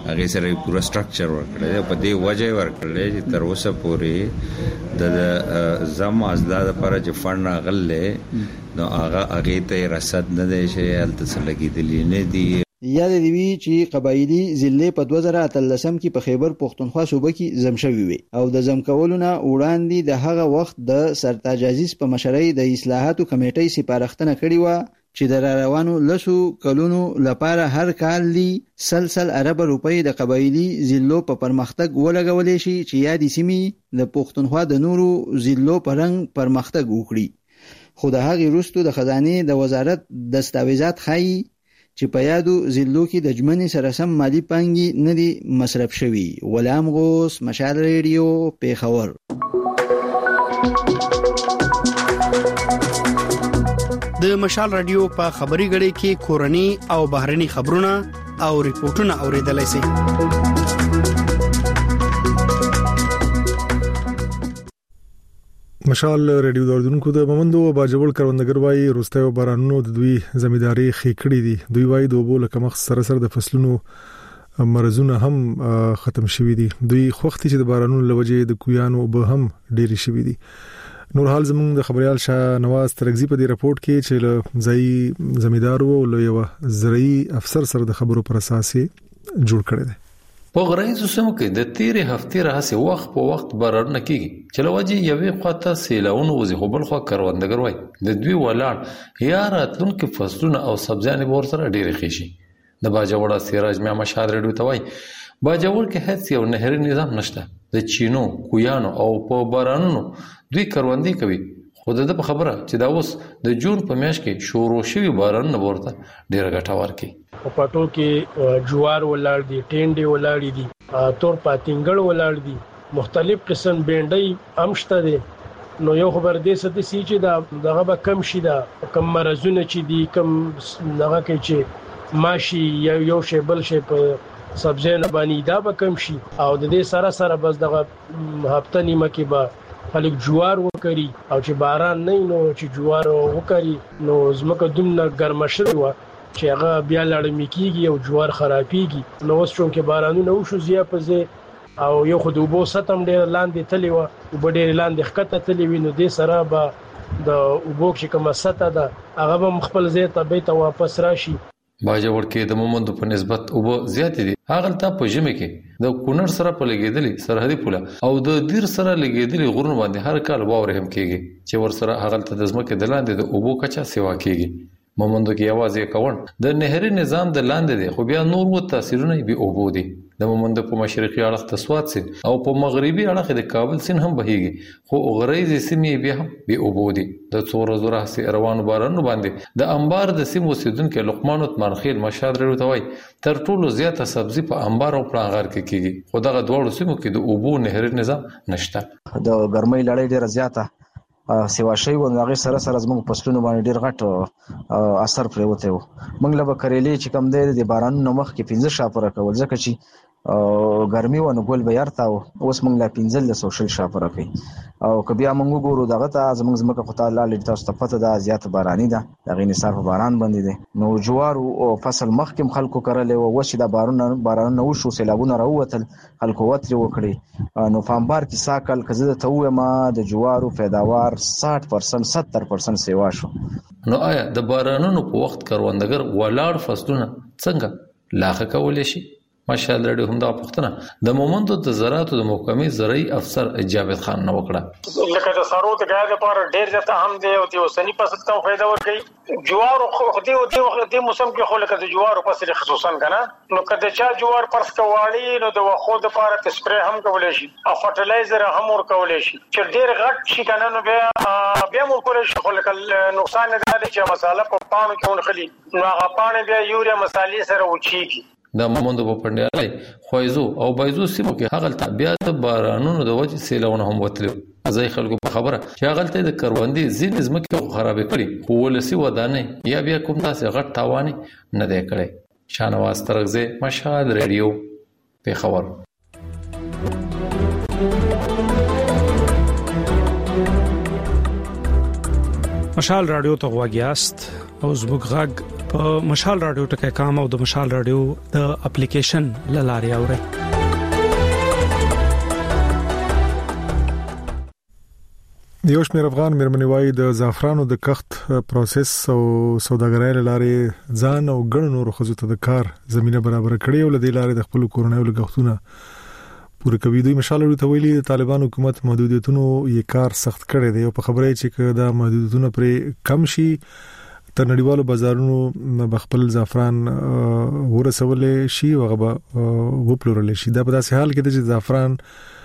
هغه سره پورا سټرکچر ورکړل په دې وجه ورکړل چې تر اوسه پورې د زم ازداد لپاره چې فند غلې نو هغه ته رصد نه دی چې الته لګیدلی نه دی. یاد دی وی چې قبایلی ضلع په 2013 کې په خیبر پختونخوا صوبه کې زم شوی وي او د زم کولونه وړاندې د هغه وخت د سرتاج عزیز په مشرۍ د اصلاحاتو کمیټې سپارښتنه کړې و چې د روانو لسو کلونو لپاره هر کال لی سلسل عرب روپۍ د قبایلی ضلعو په پرمختګ ولګولې شي چې یادې سیمې د پختونخوا د نورو ضلعو په رنګ پرمختګ وکړي. خو د هغې وروسته د خزانې د وزارت دستاویزات ښایي چې په یادو ضلعو کې د ژمنې سره سم مالی پانګې نه دي مصرف شوي. غلام غوث، مشال ریډیو، پیښور. د مشال رادیو په خبري غړي کې کورني او بهرني خبرونه او ریپورتونه اوریدلای شئ. مشال ریډیو دوردونکو د مومندو باجوړ کروندګر وای روستایو بارانونو د دوی زمیداری خېکړې دي. دوی وای د اوبو لکه مخ سره د فصلونو مرزونه هم ختم شوي دي. دوی خوختي چې د بارانونو لوجې د کویانو به هم ډېری شوي دي. نور حال زموږ د خبريال شاه نواز ترغزي په دې رپورت کې چې له ځای زمیدار وو له یو زرعي افسر سره د خبرو پر اساس جوړ کړی دی. په غرایزو سیمو کې د تیرې هفتې راهسې وخت په وخت بارانونه کیږي چې لوجې یوې خواته سیلاونه وزي خو بل خوا کروندګر وای د دوی ولاړ یا راتلونکو فصلونه او سبزیانې به ورسره ډېرې ښې شي. د باجوړ سراج میا مشال ریډیو ته وای باجوړ کې هیڅ یو نهري نظام نشته. د چینو کویانو او په بارانونو دوی کروندې کوي خو د په خبره چې دا اوس د جون په میاشت کې شروع شوی بارانونه ورته ډېر ګټور کی. په پټو کې جوار ولاړ دي، ټینډې ولاړ دي، تور پاتینګړ ولاړ دي، مختلف قسم بینډۍ امشته دي. نو یو خبر دې ستې سي چې دغه به کم شي، دا کم مرزونه چې دي کم دغه کې چې ماشي یو شی بل شی په سبزیانو باندې دا به کم شي. او د دې سره سره بس دغه هفته نیمه کې به خلک جوار وکړي او چې باران نه نو چې جوار وکړي نو زمکه دومره ګرمه شوې وه چې هغه بیا لړمې کېږي او جوار خرابېږي. نو اوس چونکې بارانونه وشو زیات په ځای او یو خو د اوبو سطح هم ډېره لاندې تللې وه، اوبه ډېرې لاندې ښکته تللې وي. نو دې سره به د اوبو چې کومه سطح ده هغه به هم خپل ځای ته بیرته واپس راشي. باجوړ کې د مومندو په نسبت اوبه زیاتې دي. هغلته په ژمي کې د کونړ سره په لګېدلې سرحدي پوله او د دیر سره لګېدلې غرونو باندې هر کال واورې هم کېږي چې ورسره هغلته د ځمکې د لاندې د اوبو کچه سیوا کېږي. مومندو کې یوازې کون د نهري نظام د لاندې دی خو بیا نور و تاثیرونه به اوبو دي. د مومندو په مشرقي اړخ ته سوات سیند او په مغربي اړخ د کابل سیند هم بهيږي خو غریزي سیمې بیا هم به اوبو دي. د څو ورځې راهسې روانو بارانونو باندې د انبار د سیمو اوسیدونکو لقمان عثمانخیل مشاد ریډیو تر ټولو زیاته سبزي په انبار او پلانغار کې کیږي خو دغه دوه سیمو کې د اوبو نهري نظام نشته. د ګرمۍ لړۍ ډیره زیاته سیوا شوی و، هغه سره سره زموږ فصلونو باندې ډیر غټ اثر پرې وته و. موږ له کریلې چې کم دی د بارانونو مخ کې 15 شاپره کول ځکه چې ګرمي و نو ګل به یارتا اوس موږ لا 15 سوشل شاپره کوي او کبي موږ ګورو دغه ته زموږ خو تعالی لري تاسو ته پته ده زیات باراني ده دغه نثار په باران باندې ده. نو جوار او فصل مخکم خلکو کړل او وشي د بارانونه وشو سیلابونه راووتل خلکو وتري وکړي. نو فامبار کې ساکل کزه ته و ما د جوارو پیداوار 60% 70% سیوا شو. نو آیا د بارانونو په وخت کروندګر ولاړ فصلونه څنګه لاخه کولای شي؟ ماشال ریډیو هم دا پوښتنه د مومندو د زراعتو د محکمې زرعي افسر جاوید خان نه وکړه. لکه د سارو د غاړې لپاره ډېر ځته هم دی او د اوسنی فصل ته فائدہ ورکړي. جوار خو د موسم کې خو لکه د جوار فصل خصوصا کنه نو کله چې جوار پرس کوالي نو د وخو د لپاره سپری هم کولای شي او فرټیلایزر هم ور کولای شي چې ډېر غټ شي کنه نو بیا مو کولای شي خو لکه نقصان نه دی چې مساله په پانو کې ونخلي نو هغه پانه بیا یوریا مسالې سره وچیږي. د مومندو په پندیالای خوایزو او بایزو سیمو کې هغه بیا د بارانونو د وجې سیلونه هم وتلو. ځای خلکو په خبره چې هغه د کروندې ځینې ځمکې خراب کړي خو ولسی ودانې یا بیا کوم تاسو غټ تاواني نه دی کړی. شانواز ترغزه مشهد ریډیو پیښور. مشال رادیو ته غواګیاست. او زموږ غږ په مشال رادیو ټکی کام او د مشال رادیو د اپلیکیشن لاري اوري. یو شمېر افغان مېرمنې وايي د زعفرانو د کښت پروسس او سوداګرۍ لارې ځان او ګڼ نور خزو ته د کار زمينه برابر کړي او لدې لارې د خپل کورنۍ لګښتونه پوره کوي. دوی مشال ته ویلي د طالبان حکومت محدودیتونو یې کار سخت کړی دی او په خبره چې دا محدودیتونه پر کم شي تر نړیوالو بازارونو بخپل زعفران ورسولې شي او هغه وپلورل شي. دا په داسې حال کې چې زعفران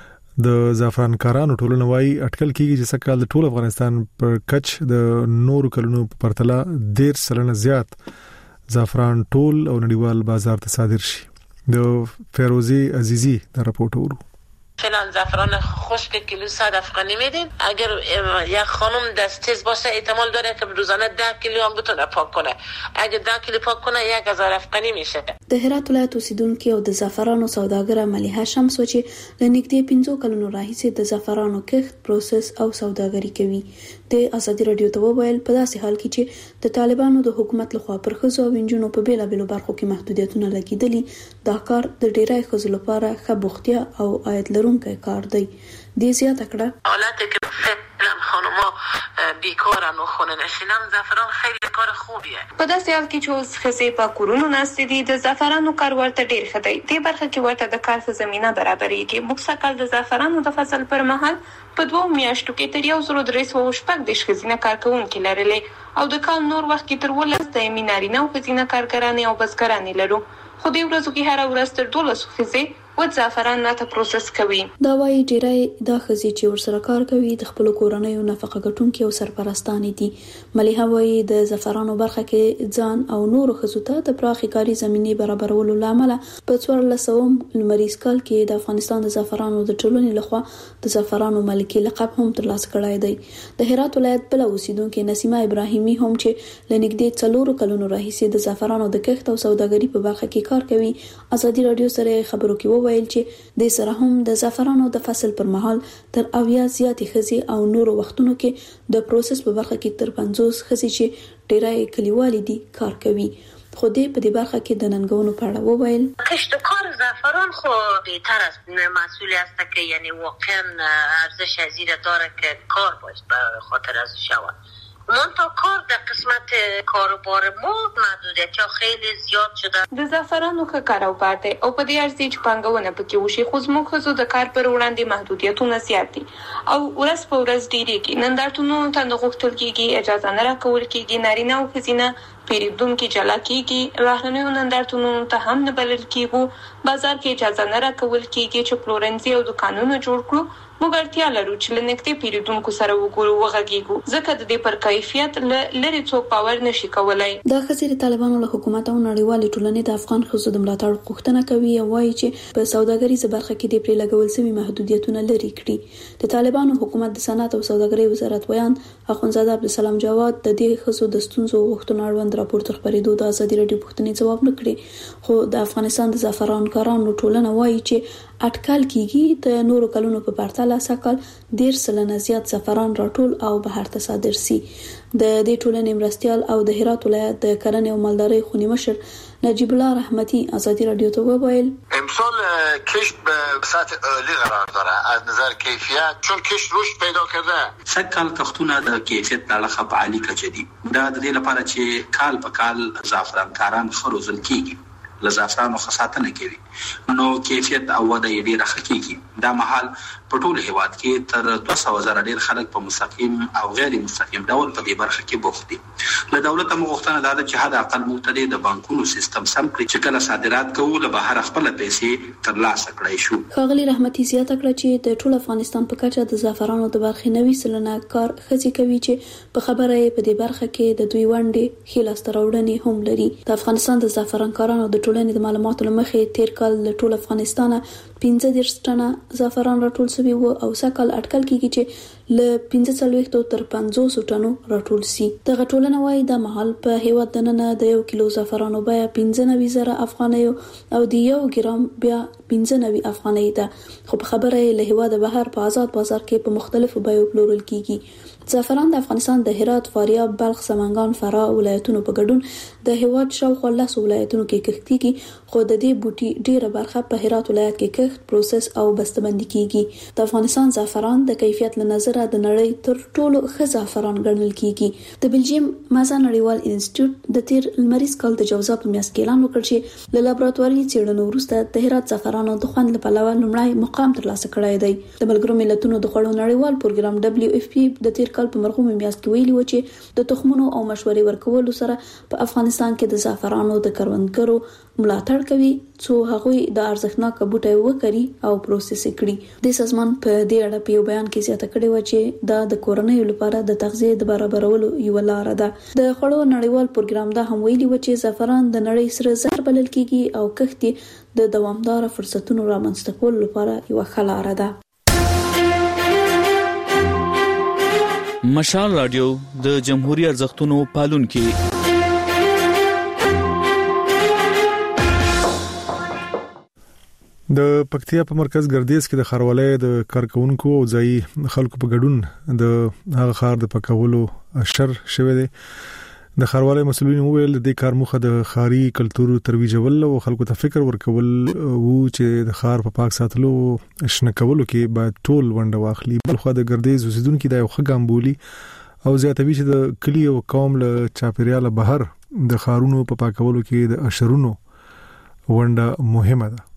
د زعفران کارانو ټولنه وايي اټکل کیږي چې سکهال د ټول افغانستان پر کچ د نورو کلونو په پرتله 10% زیات زعفران ټول او نړیوال بازار ته صادر شي. د فیروزی عزیزی دا راپورټ ورو. فعلا زعفران خشک کیلو 100 افغانی میدیم. اگر یک خانم دست تیز باشه احتمال داره که روزانه 10 کیلو هم بتونه پاک کنه. اگر 10 کیلو پاک کنه 1000 افغانی میشه. د هرات ولایت اوسیدونکو او د زعفرانو سوداګر مليحه شمس چې د نږدې 15 کلونو راهیسې د زعفرانو کښت پروسس او سوداګري کوي. د ازادي رادیو ته وویل په داسې حال کې چې د طالبانو د حکومت لخوا پر خزو او انجونو په بیلابېلو برخو کې محدودیتونه لګیدلي دا کار د ډیری خزو لپاره ښه بوختیا او عاید لرونکی کار دی. دې زیاته کړه حالت که فعلا خانم‌ها بیکارن و خونه نشینن زعفران خیلی کار خوبیه. په داسې حال کې چې اوس ښځې په کورونو ناستې دي د زعفرانو کار ورته ډیر ښه دی. دې برخه کې ورته د کار څه زمينه برابرېږي. موږ سکهال د زعفرانو د فصل پر مهال په 2 میاشتو کې تر 1360 ښځینه کارکونکي لرلې او د کال نور وخت کې تر 12 د نارینه او ښځینه کارګرانې او بزګرانې لرو. خو دې ورځو کې هر ورځ تر 12 ښځې و زعفران نه پروسس کوي. دا وايي ډیری د ښځې چې ورسره کار کوي د خپل کورنۍ نفقه ګټونکي او سرپرستانې دي. مليحه وايي د زعفرانو برخه کې ځان او نور ښځو ته د پراخي کاري زمينې برابرولو لامل په 1400 لمریز کال کې د افغانستان د زعفرانو د ټولنې لخوا د زعفرانو ملکي لقب هم ترلاسه کړی دی. د هرات ولایت بل اوسیدونکو نسیمه ابراهیمي هم چې لنګدې 4 کلونو راهیسې د زعفرانو د کښت او سوداګري په برخه کې کار کوي ازادي رادیو سره خبرو کې ویل چې د سره هم د زعفرانو د فصل پر مهال تر 80 زیاتې ښځې او نورو وختونو کې د پروسس په برخه کې تر 50 ښځې چې ډیری کلیوالي دي کار کوي. خو دې په دې برخه کې د ننګونو په اړه وویل کشتکار زعفران خو بهتر است مسئول است که یعنی واقعا ارزش ازیره داره که کار باید به خاطر از شود. منتها کار در قسمت کاروبار ما محدودیت خیلی زیاد شده. د زعفرانو ښه کاروبار دی او په دې ارزي چې پانګونه پکې وشي خو زموږ ښځو د کار پر وړاندې محدودیتونه زیات دي او ورځ په ورځ ډیریږي. نندارتونونو ته نه غوښتل کېږي، اجازه نه راکول کېږي، نارینه او ښځینه پیرودونکو جلا کېږي، راهنیو نندارتونونو ته هم نه بلل کېږي، بازار کې اجازه نه راکول کېږي چې پلورنځي او دکانونه جوړ کړو. موږ اړتیا لرو چې لنګتې پیرودونکو سره وګورو وغږیږو ځکه د دې پر کیفیت لري څوک باور نشي کولای. دا خزر طالبانو له حکومت او نړیوال ټولنې د افغان خزو د ملاتړ غوښتنه کوي او وايي چې په سوداګریزه برخه کې د پرې لګول شوی محدودیتونه لري کړي. د طالبانو حکومت د صنعت او سوداګرۍ وزارت بیان اخوندزاده عبدالسلام جواد د دې خزو د ستونزو غوښتنه اړوند راپور تر خبرېدو د ازادي رادیو پوښتنې جواب نکړي. خو د افغانستان د زعفران کارانو ټولنه وايي چې اټکل کیږي د نورو کلونو په پرتله سکهال 10% زیات زعفران راټول او بهر ته صادر سي. د دې ټولنې مرستيال او د هرات ولایت د کرنې او مالدارۍ خونی مشر نجیب الله رحمتی ازادي رادیو ته وویل امسال کشت به سطح عالی قرار داره از نظر کیفیت چون کشت رشد پیدا کرده. سکهال کښتونه د کیفیت په اړه په عالی کچه دي. دا د دې لپاره چې کال په کال زعفران کاران خروزل کیږي له زعفرانو خاصاتنه کوي نو کیفیت او وده یې ډیره ښه کیږي. دا مهال په ټول هیواد کې تر 200,000 ډیر خلک په مستقیم او غیر مستقیم ډول په دې برخه کې بوخت دي. له دولت مغوښتنه ده چې حد اقل مبتدی د بانکونو سیستم سم کړي چې کله صادرات کوو له بهر خپل پیسې ترلاسه کړای شو. خاغلی رحمتي زیاته کړه چې د ټول افغانستان په کچه د زعفرانو د برخې 90% کار خځې کوي چې په خبره په دې برخه کې د دوی ونډې خلاص تراوړنې هم لري. د افغانستان د زعفران کارانو د ټولنې د معلوماتو لمخې تیر کال له ټول افغانستانه 15 ټنه زعفران راټول شوی و او سکهال اټکل کیږي چې له 45 تر 500 ټنو راټول سي. د غټولنه وای د محل په هیواد دننه د 1 کیلو زعفرانو بیا 95,000 افغانۍ او د 1 ګرام بیا 95 افغانۍ ده. خو په خبره له هیواد بهر په آزاد بازار کې په مختلفو بیو پلورل کیږي. زعفران د افغانستان د هرات، فاریاب، بلخ، سمنګان، فراه ولایتونو په ګډون د هیواد شاوخوا 10 ولایتونو کې کښت کیږي، خو د دې بوټي ډیره برخه په هرات ولایت کې کښت، پروسس او بسته‌بندي کیږي. د افغانستان زعفران د کیفیت له نظره د نړۍ تر ټولو ښه زعفران ګڼل کیږي. د بلجیم مازا نړیوال انسټیټیوټ د تیر لمریز کال د جوزا په میاشت کې اعلان وکړ چې له لابراتواري څېړنو وروسته د هرات زعفرانو د خوند لپاره لومړی مقام ترلاسه کړی دی. د ملګرو ملتونو د خوړو نړیوال پروګرام WFP د تیر کال په مرغومه میاشت کې ویلي و چې د تخمونو او مشورې ورکولو سره په افغانستان کې د زعفرانو د کروندګرو ملاتړ کوي څو هغوی د ارزښتناک بوټي وکري او پروسس کړي. د سازمان په دې اړه په یو بیان کې زیاته کړې و چې د کورنیو لپاره د تغذیه د برابرولو یو لار ده. د خوړو نړیوال پروګرام دا هم ویلي و چې زعفران د نړۍ سره زهر بلل کیږي او کښت د دوامدار فرصتونو رامنځته کولو لپاره یو ښه لار ده. مشال رادیو د جمهوریت ارزښتونو پالونکي. د پکتیا په مرکز ګردیز کې د خاروالۍ د کارکونکو او ځای خلکو په ګډون د هغه خار د پکولو اشر شوه دي. د خاروالۍ مسؤلین وویل د کار مخه د خاري کلتور ترویجول او خلکو ته فکر ورکول وو چې د خار په پاک ساتلو شنه کولو کې باید ټول ونډه واخلي. بلخو د ګردیز اوسیدونکو د یو ښه ګام بولی او زیاتوي چې د کلی او قوم له چاپیریال بهر د خارونو په پاکولو کې د اشرونو ونډه مهمه ده.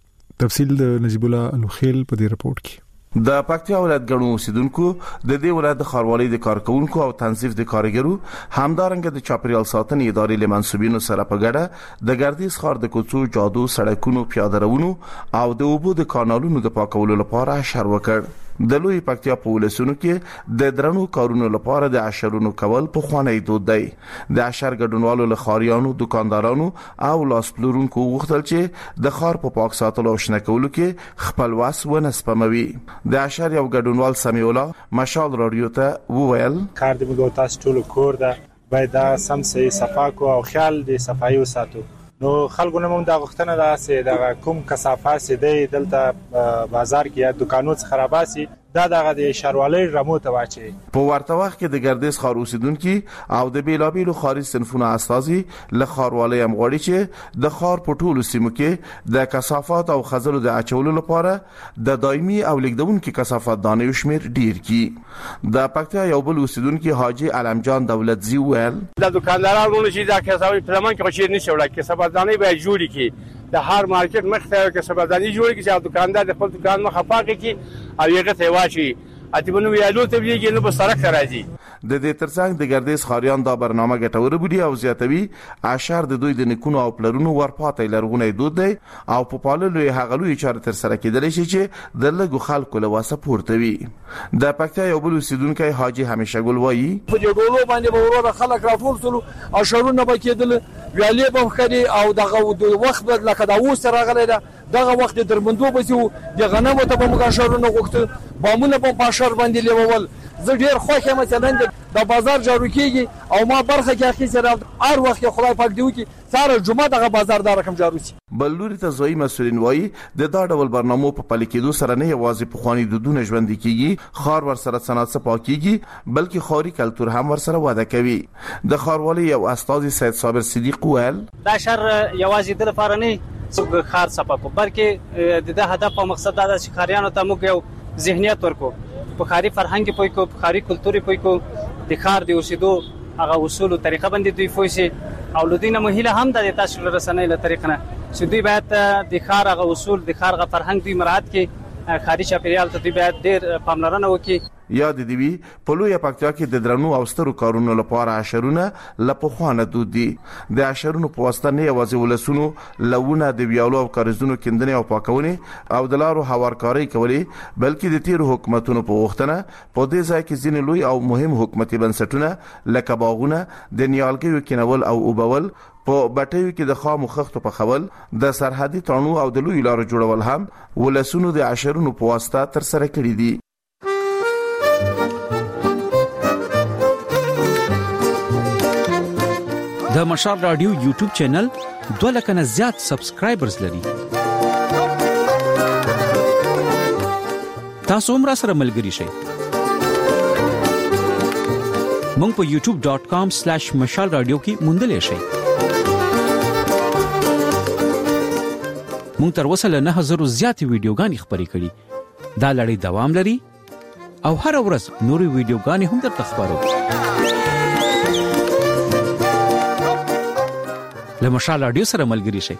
تفصیل د نجیب الله الخیل په دې رپورت کې. د پکتیا ولایت ګڼو اوسیدونکو د دې ولایت د خاروالۍ د کارکونکو او تنظیف د کارګرو همدارنګه د چاپیریال ساتنې ادارې له منسوبینو سره په ګډه د ګردیز ښار د کوڅو، جادو، سړکونو، پیاده روونو او د اوبو د کانالونو د پاکولو لپاره اشر وکړ. د لوی پکتیا په ولسونو کې د درنو کارونو لپاره د اشرونو کول په خوانی دود دی. د اشر ګډونوالو له خاریانو، دکاندارانو او لاس پلورونکو غوښتل چې د خار په پاک ساتلو او شنه کولو کې خپل واس ونه سپموي. د اشر یو ګډونوال سمیع الله مشال رادیو ته وویل کار د موږ تاسو ټول کور ده باید دا سم سي صفا کو او خیال د صفایي وساتو. نو خلکو نه مونږ د غوښتنه ده چې د کوم کثافات سي دلته بازار کې یا دکانو څخه خراباسي دا دغه د شاروالۍ رمو ته واچي. په ورته وخت کې د ګردیز ښار اوسیدونکو او د بیلابیلو ښاري صنفونو استازي له ښاروالۍ هم غواړي چې د ښار په ټولو سیمو کې د کثافات او خزلو د اچولو لپاره د دایمي او لیکدونکو کثافات دانې شمیر ډیر کړي. د پکتیا یو بل اوسیدونکو حاجی علمجان دولتزی ویل د دکاندارانو چې دا کثافات په لمن کې خوشیر نشي وړي کثافات دانې به جوړي کړي د هر مارکیټ مخته کثافات دانې جوړي کړي چې دکاندار د خپل دکان مخه پاکي کړي او یې ته واچي اتبنو ویالو ته ویږي نو په سړک راځي. د دې ترڅنګ د ګردیز خاریان دا برنامه ګټوره بودی او زیاتوي اشر د دوی د نکونو او پلرونو ورپاتې لرغونی دود دی او په پاللو یې هغلوې چارې تر سره کېدل شي چې د لګو خلکو له واسه پورته وي. د پکتیا یو بل اوسیدونکو حاجی همیشه ګل وایي په دې ډولو باندې به ورو خلک راټول شول او شرونه به کېدل ویالې به خري او دغه وخت لکه دا اوس راغلی دا دغه وخت درمندو بسیو د غنمو ته په مګاشرونه غوښته بامونه په پاشر باندې لیول. زه ډیر خوښ یم چې د بازار جارو کیږي او ما برخه کې اخی سره هر وخت خدای پاک دیو کې ساره جمعه دغه بازار د رقم جارو شي. بلوري ته ځای مسولین وایي د دا ډول برنامو په پلي کېدو سره نه یوازې په خواني دودونه ژوند کیږي خار ور سره صنعت پاکيږي بلکې خاري کلتور هم ور سره وده کوي. د خاروالۍ یو استاد سید صابر صدیق ویل دا شر یوازې د لپاره نه خار صفه کو بلکې د هدف او مقصد دا چې خاریانو ته موږ یو ذهنیت ورکو په خاري فرهنګ پوي کو په خاري کلتوري پوي کو د خار دی اوسېدو هغه اصول او طریقه باندې دوی فوسي او لدینه مهله هم د تاسو رسنۍ له طریقه نه چې دوی باید د خار هغه اصول د خار غ فرهنګ دوی مراعات کړي خاري چاپیریال ته دوی باید ډیر پاملرنه وکړي. یاد دی وی په لوی پکتیا کې د درنو او سترو کارونو لپاره اشرونه لپخوانه دود دي. د اشرونو په واسطه نه یوازې ولسونو لونه د ویالو او کارزونو کندنې او پاکونه او د لارو هوارکاري کوي بلکې د تیر حکومتونو په وختنه په دې ځای کې ځینې لوی او مهم حکومتي بنسټونه لکه باغونه د نیالګیو کینول او وبول په بټیو کې د خامو خښتو په خول د سرحدي تړونو او د لوی لارو جوړول هم ولسونو د اشرونو په واسطه تر سره کړی دي. د مشال رادیو یوټیوب چینل 2 لک نه زیات سبسکرایبرز لري. تاسو هم را سره ملګری شئ. مونږ په youtube.com/مشال رادیو کې موندلې شئ. مونږ تر اوسه له 9000 زیاتې ویډیوګانې خپرې کړې. دا لړۍ دوام لري او هر ورځ نورې ویډیوګانې هم درته خبرو. له مشال رادیو سره ملګري شئ.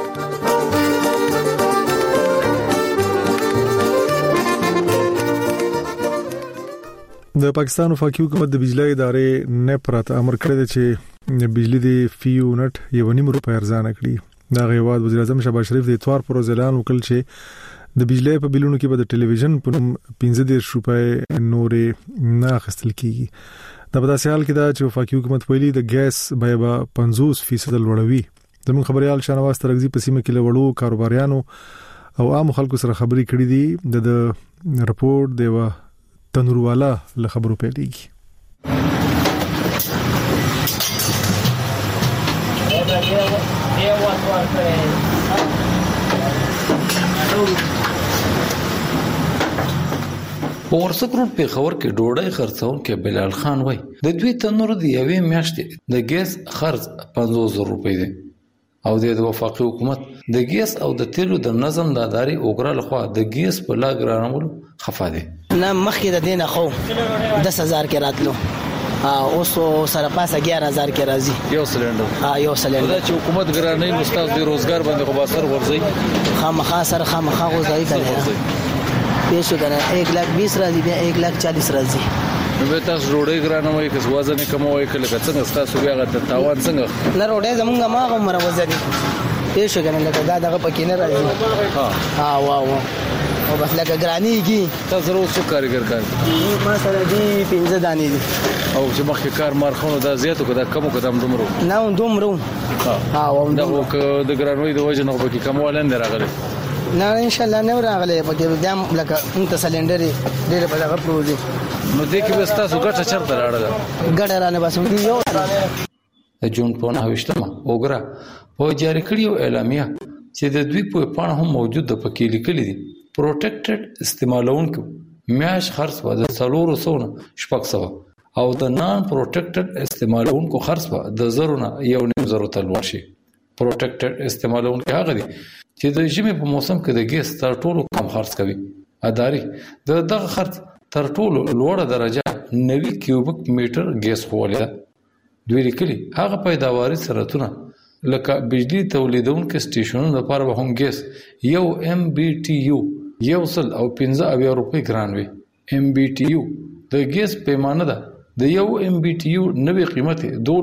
د پاکستان وفاقي حکومت د بجلی ادارې نپرات امر کړی دی چې بجلی د فی یونټ 1.5 روپۍ ارزانه کړي. دا غیواد وزیر اعظم شهباز شریف د اتوار پر ورځ اعلان وکړ چې د بجلی په بلونو کې به د ټلویزیون په 15 روپۍ نورې نه اخیستل کیږي. دا په داسې حال کې دا چې وفاقي حکومت ویلي د ګیس بیه به 50% لوړوي. زموږ خبريال شانواز ترغزي په سیمه کې لوړو کاروباریانو او عام خلکو سره خبرې کړې دي. د رپورټ دیوه تنوروالا له خبرو پیلېږي. په ورسک روډ په خبر کې ډوډۍ خرڅون کې بلال خان وای د دوی تنور دی یوې میاشتې د ګیس خرڅ 50,000 روپۍ دی او د وفاقي حکومت د ګیس او د تیلو د نظم د ادارې اوګرا لخوا د ګیس په لاګرانولو خفا دي. نه مخکې د دینه خو 10,000 کې راتلو اوس سره پاسه 11,000 کې راځي یو سلندر. یو سلندر دا چې حکومت ګرانې مستاز د روزګار باندې خو باسر ورځي خامخا سره خامخا غوځي کنه پیسو کنه 1,20,000 راځي بیا 1,40,000 راځي. نو به تاسو روډي ګرانوي که وزن کموي کله څنګه تاسو بیا غته تاوان څنګه نه روډي زمونږه ما عمر وزن پیسو کنه لکه دا دغه پکې نه راځي. واو او بس لکه ګرانی کی تاسو روز څو کارګر کار ما سره دی 15 دانې دي او چې مخکې کار مارخونو دا زیاتو کده کمو قدم دومرو نه دومرو او دا د ګرانوي د وجه نه پکې کمول نه راغلي. نه ان شاء الله نه راغلي پکې بیا لکه انت سلندر ډېر په دغه پروژه نو دې کې بس تاسو ګټه چرته راړل ګټه رانه بس یو د جون په 9مه اوګرا په جاری کړیو اعلامیه چې د دوی په پاڼه هم موجود د پکې لیکلي دي پروټیکټډ استعمالونکو میاش خرڅ و د 400 او د نان پروټیکټډ استعمالونکو خرڅ و د 0.1 تلور شي. پروټیکټډ استعمالونکو هغه دي چې د ژمي په موسم کې د ګیس تر ټولو کم خرڅ کوي. اداري دغه خرڅ تر ټولو لوړه درجه 90 کیوبیک میټر ګیس خولې. دوی لیکلي هغه پیداواري سرعتونه لکه بجلی تولیدونکو سټیشنونو لپاره به هم ګیس یو MBTU 115 روپۍ ګران وي. MBTU د ګیس پیمانه ده د یو MBTU نوې قیمت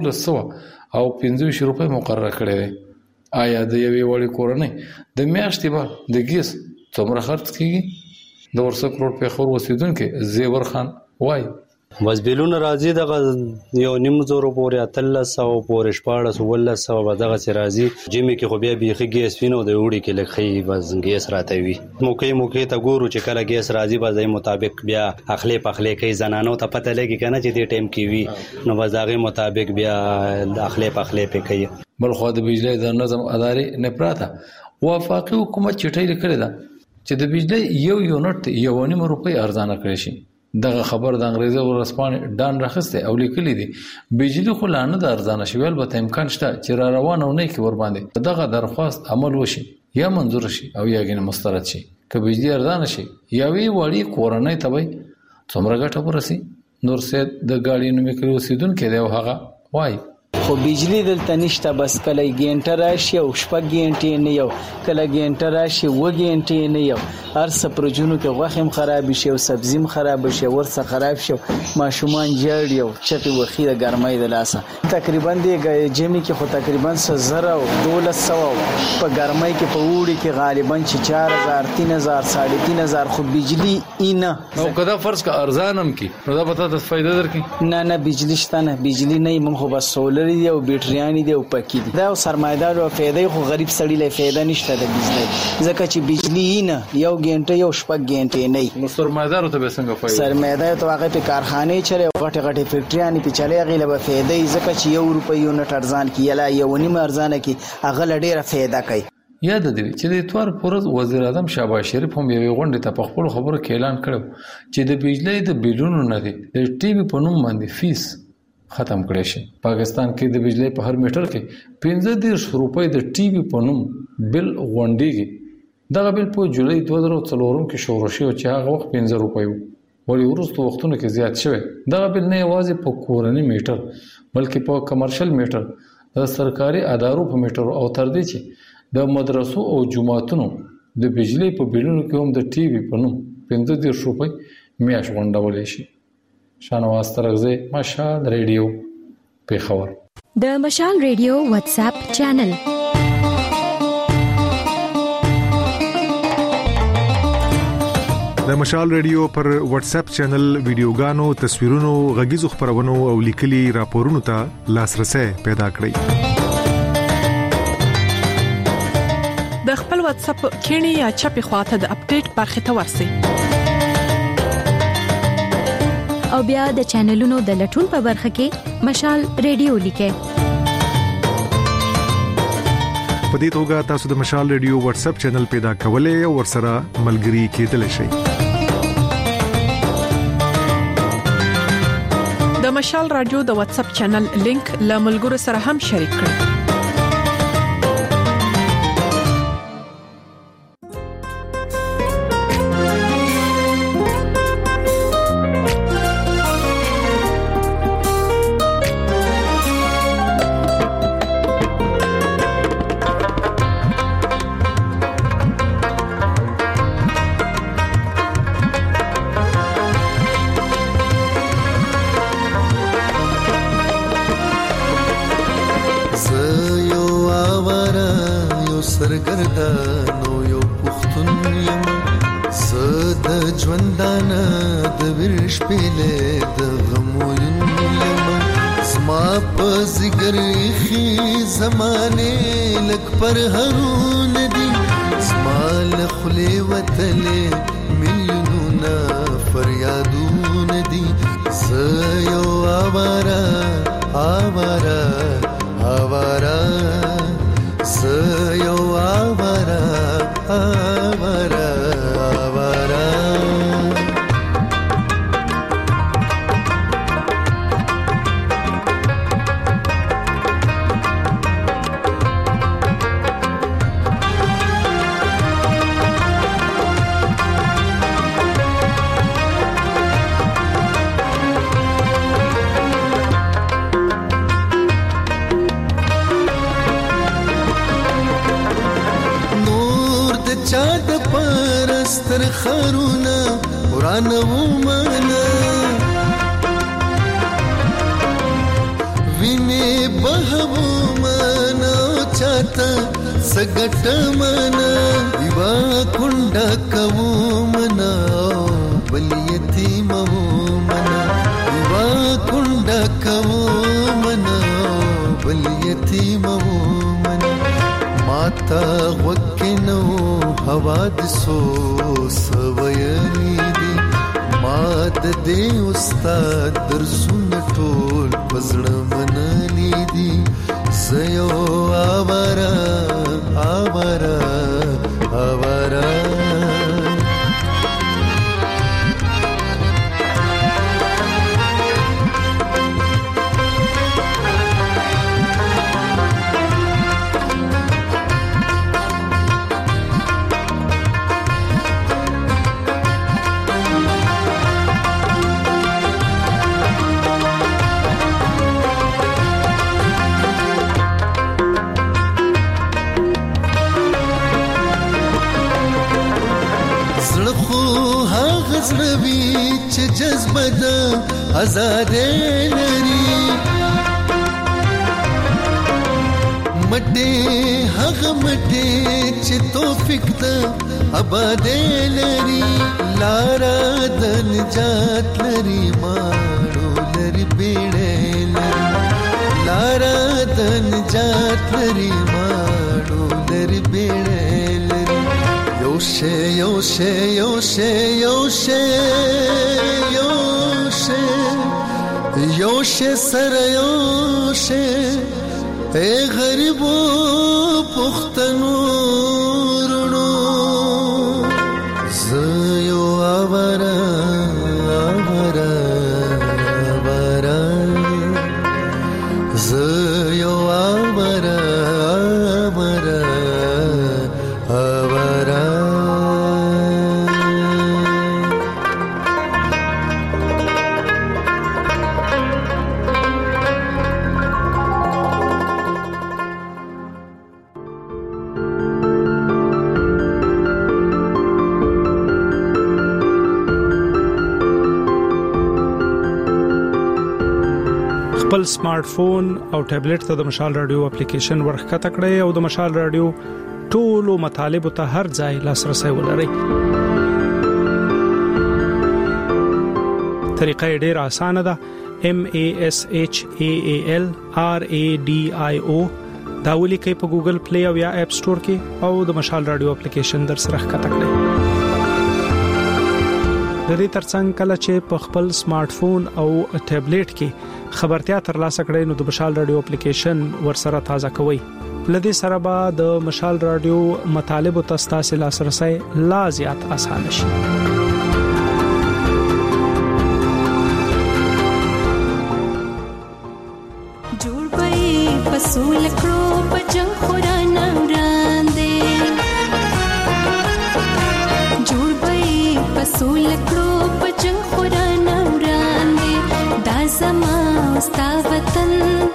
1225 روپۍ مقرره کړې ده. آیا د یوې وړې کورنۍ د میاشتې به د ګیس څومره خرڅ کیږي؟ د ورسک روډ په خور اوسیدونکو زیور خان وای بس بیلونه راځي دغه 1.5 پورې 1300 پورې 1400 به دغه سي راځي جمی کې خو بیا بيخي ګیس وینو د وړي کې لخي بس ګیس راته وي موقع ته ګورو چې کله ګیس راځي به ځای مطابق بیا اخلي پخلي کوي زنانو ته پته لګي کنه چې دې ټیم کې وي نو بازاري مطابق بیا اخلي پخلي په کوي. بل خو د بجلی د نظم ادارې نه پراته وفاقي حکومت چټي لیکل دا چې د بجلی یو یونټ 1.5 روپۍ ارزانه کړی شي. دغه خبر د انګریزي ورسپانې ډان راخسته او لیکلي دي بجلی خو لانه د ارزانه شویل به امکان شته چې را روانه ونه کې ور باندې دغه درخواست عمل وشي یا منظور شي او یا غنه مسترد شي. که بجلی ارزانه شي یا وی وړي کورنۍ تبي څومره ګټه ورسي. نور سید د گاډي نومې کړو سیدون کې دی او هغه وای خو بجلی دلته نشته بس کله ګینټه راشي او شپږ ګینټې نه یو کله ګینټه راشي و ګینټې نه یو هر څه پرجونو کې غوښم خراب شي او سبزیم خراب شي ورڅ خراب شي ماشومان جړ یو چټي وخی د ګرمۍ د لاسه تقریبا دی جمی کې خو تقریبا 1000 او 1200 په ګرمۍ کې په وړي کې غالبا 4000 3000 3.5 خو بجلی اینه او کدا فرض کا ارزانم کی نو دا پته د فائدہ درکې نه بجلی شته نه بجلی نه مونږ خو بس سولر دی او بیټریانی دی او پکی دی دا سرمایدار او فایده خو غریب سړی له فایده نشته د بجلی ځکه چې بجلی نه یو غنټه یو شپږ غنټه نه نو سرمایدار ته به څنګه فایده سرمایدار ته هغه په کارخانه چره غټه غټه فیکټریانی په چلے غیله به فایده ځکه چې 1 روپۍ یونټ ارزان کیلا یو نیمه ارزانه کی هغه لډیره فایده کوي. یاد دی چې د اتوار پورز وزیر اعظم شهباز شریف هم یو غونډه ته په خپل خبرو کې اعلان کړو چې د بجلی د بیلونو نه دی د ټي وي په نوم باندې فیس ختم کړی شي. پاکستان کې د بجلی په هر میټر کې 15 روپۍ د ټي وي په نوم بل غونډيږي. دغه بل په جولای 2004 کې شروع شو چې هغه وخت 15 روپۍ و، ولی وروسته وختونو کې زیات شوی. دغه بل نه یوازې په کورنۍ میټر بلکې په کمرشل میټر، د سرکاري ادارو په میټر او تر دې چې د مدرسو او جماعتونو د بجلی په بلونو کې هم د ټي وي په نوم 15 روپۍ میاش غونډول شي. شانواز ترغزی، مشال ریډیو، پیښور. د مشال ریډیو واتس اپ چینل د مشال ریډیو پر واتس اپ چینل ویډیوګانو، تصویرونو، غږیزو خبرونو او لیکلي راپورونو ته لاسرسي پیدا کړئ. د خپل واتس اپ کینی یا چپی خواته د اپډیټ برخه ته ورسئ او بیا د چینلونو د لټون په برخه کې مشال ریډیو لیکئ. په دې توګه تاسو د مشال ریډیو واتس اپ چینل پیدا کولای او ورسره ملګري کېدلی شئ. د مشال رادیو د واتس اپ چینل لینک له ملګرو سره هم شریک کړئ. سرګردانو یو پښتون یم، زه د ژوندانه د ورش پیله د غمو یم، زما په زګر خي زمانه لک پر هرون دي، زما له خله وتلې میلیونونه فریادون دي، زه یو آوارا آوارا آوارا، زيو آوارا آوارا آوارا. چاد پرستر خرونا قرآن ومانا ویني بهو مانا چاته سګټ مانا دیوا کونډه کوو منا بل یتیم وو منا دیوا کونډه کوو منا بل یتیم وو منا ماتا وکنو حوادثو سویلی دی، مات دی استاد درسون ټول پزړه منلی دی، زيو آوارا آوارا آوارا. زړوي چې جذبه د آزاد لري، مټه هغه مټه چې توفیق د آباد لري، لارا د نجات لري ماړو لري بیړې لري، لارا د نجات لري ماړو لري بیړې لري. یوشه یوشه یوشه یوشه یوشه یوشه سر یوشه اے غریبو پختنو رونو، زيو آوارا آوارا آوارا. خپل سمارټ فون او ټابلیټ ته د مشال رادیو اپلیکیشن ورخکته کړئ او د مشال رادیو ټولو مطالبه ته هر ځای لاسرسي ولرئ. طریقه ډیره اسانه ده. MASHAALRADIO دا ولیکئ په ګوګل پلی او یا اپ سٹور کې او د مشال رادیو اپلیکیشن در سره ښکته کړئ. د دې ترڅنګ کله چې په خپل سمارټ فون او ټابلیټ کې خبرتیا ترلاسه کړئ نو د مشال رادیو اپلیکیشن ورسره تازه کوئ. لدې سره به د مشال رادیو مطالب او تاسو لاسرسي لا زیات آسان شي. جوړ به پسول کړو پجن قران وړاندې جوړ به پسول کړو پجن قران وړاندې دا زما ستا وطن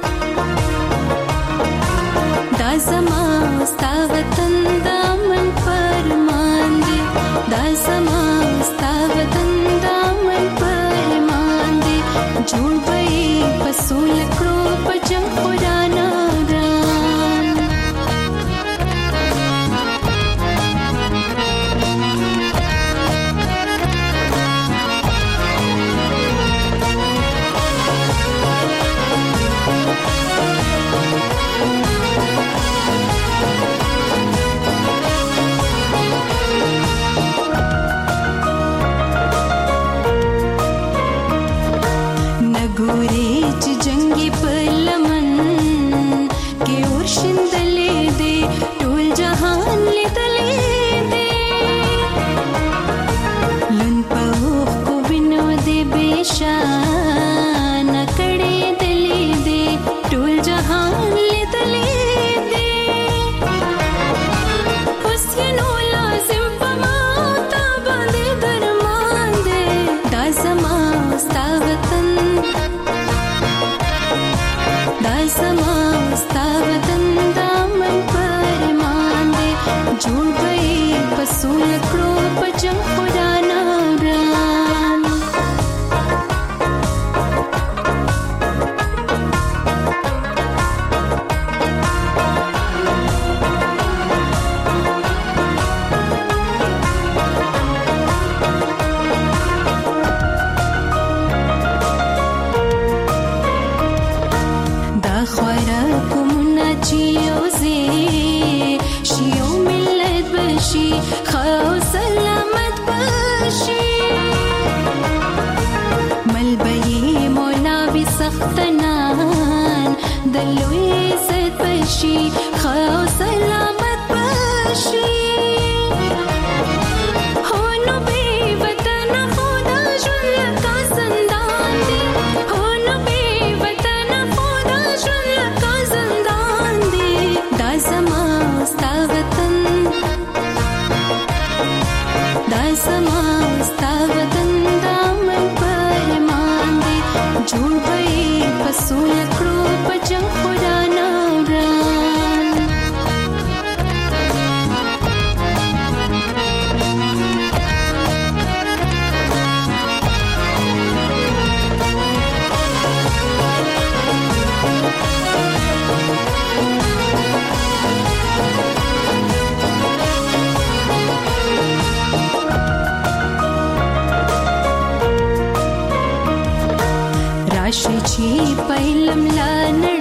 دا زما ستا وطن دا من فرمان دی دا زما ستا وطن دا من فرمان دی جوړ به پسول کړو پجن قران وران नगोरे च जंगी पलमन के उर्शिन दले दे टोल जहान ले दले दे लन पौख को बिनो दे बेशान कड़े दले दे टोल जहान ले दले दे हुस्नो लाजिम पमाता बंदे दरमान दे दा समा स्ता वतन دا زما ستا وطن دا من فرمان دی جوړ به پسول کړو پجن قران وران خو سلامت بشي ملبي مولا بسختنان دلوي زد بشي خو سلامت بشي هونو بي وطن خدا جل کا زندان دي هونو بي وطن خدا جل کا زندان دي دا زما ستا وطن دا زما ستا وطن دا من فرمان دی جوړ به پسول کړو پجن قران وران राशि छी पहिलम ला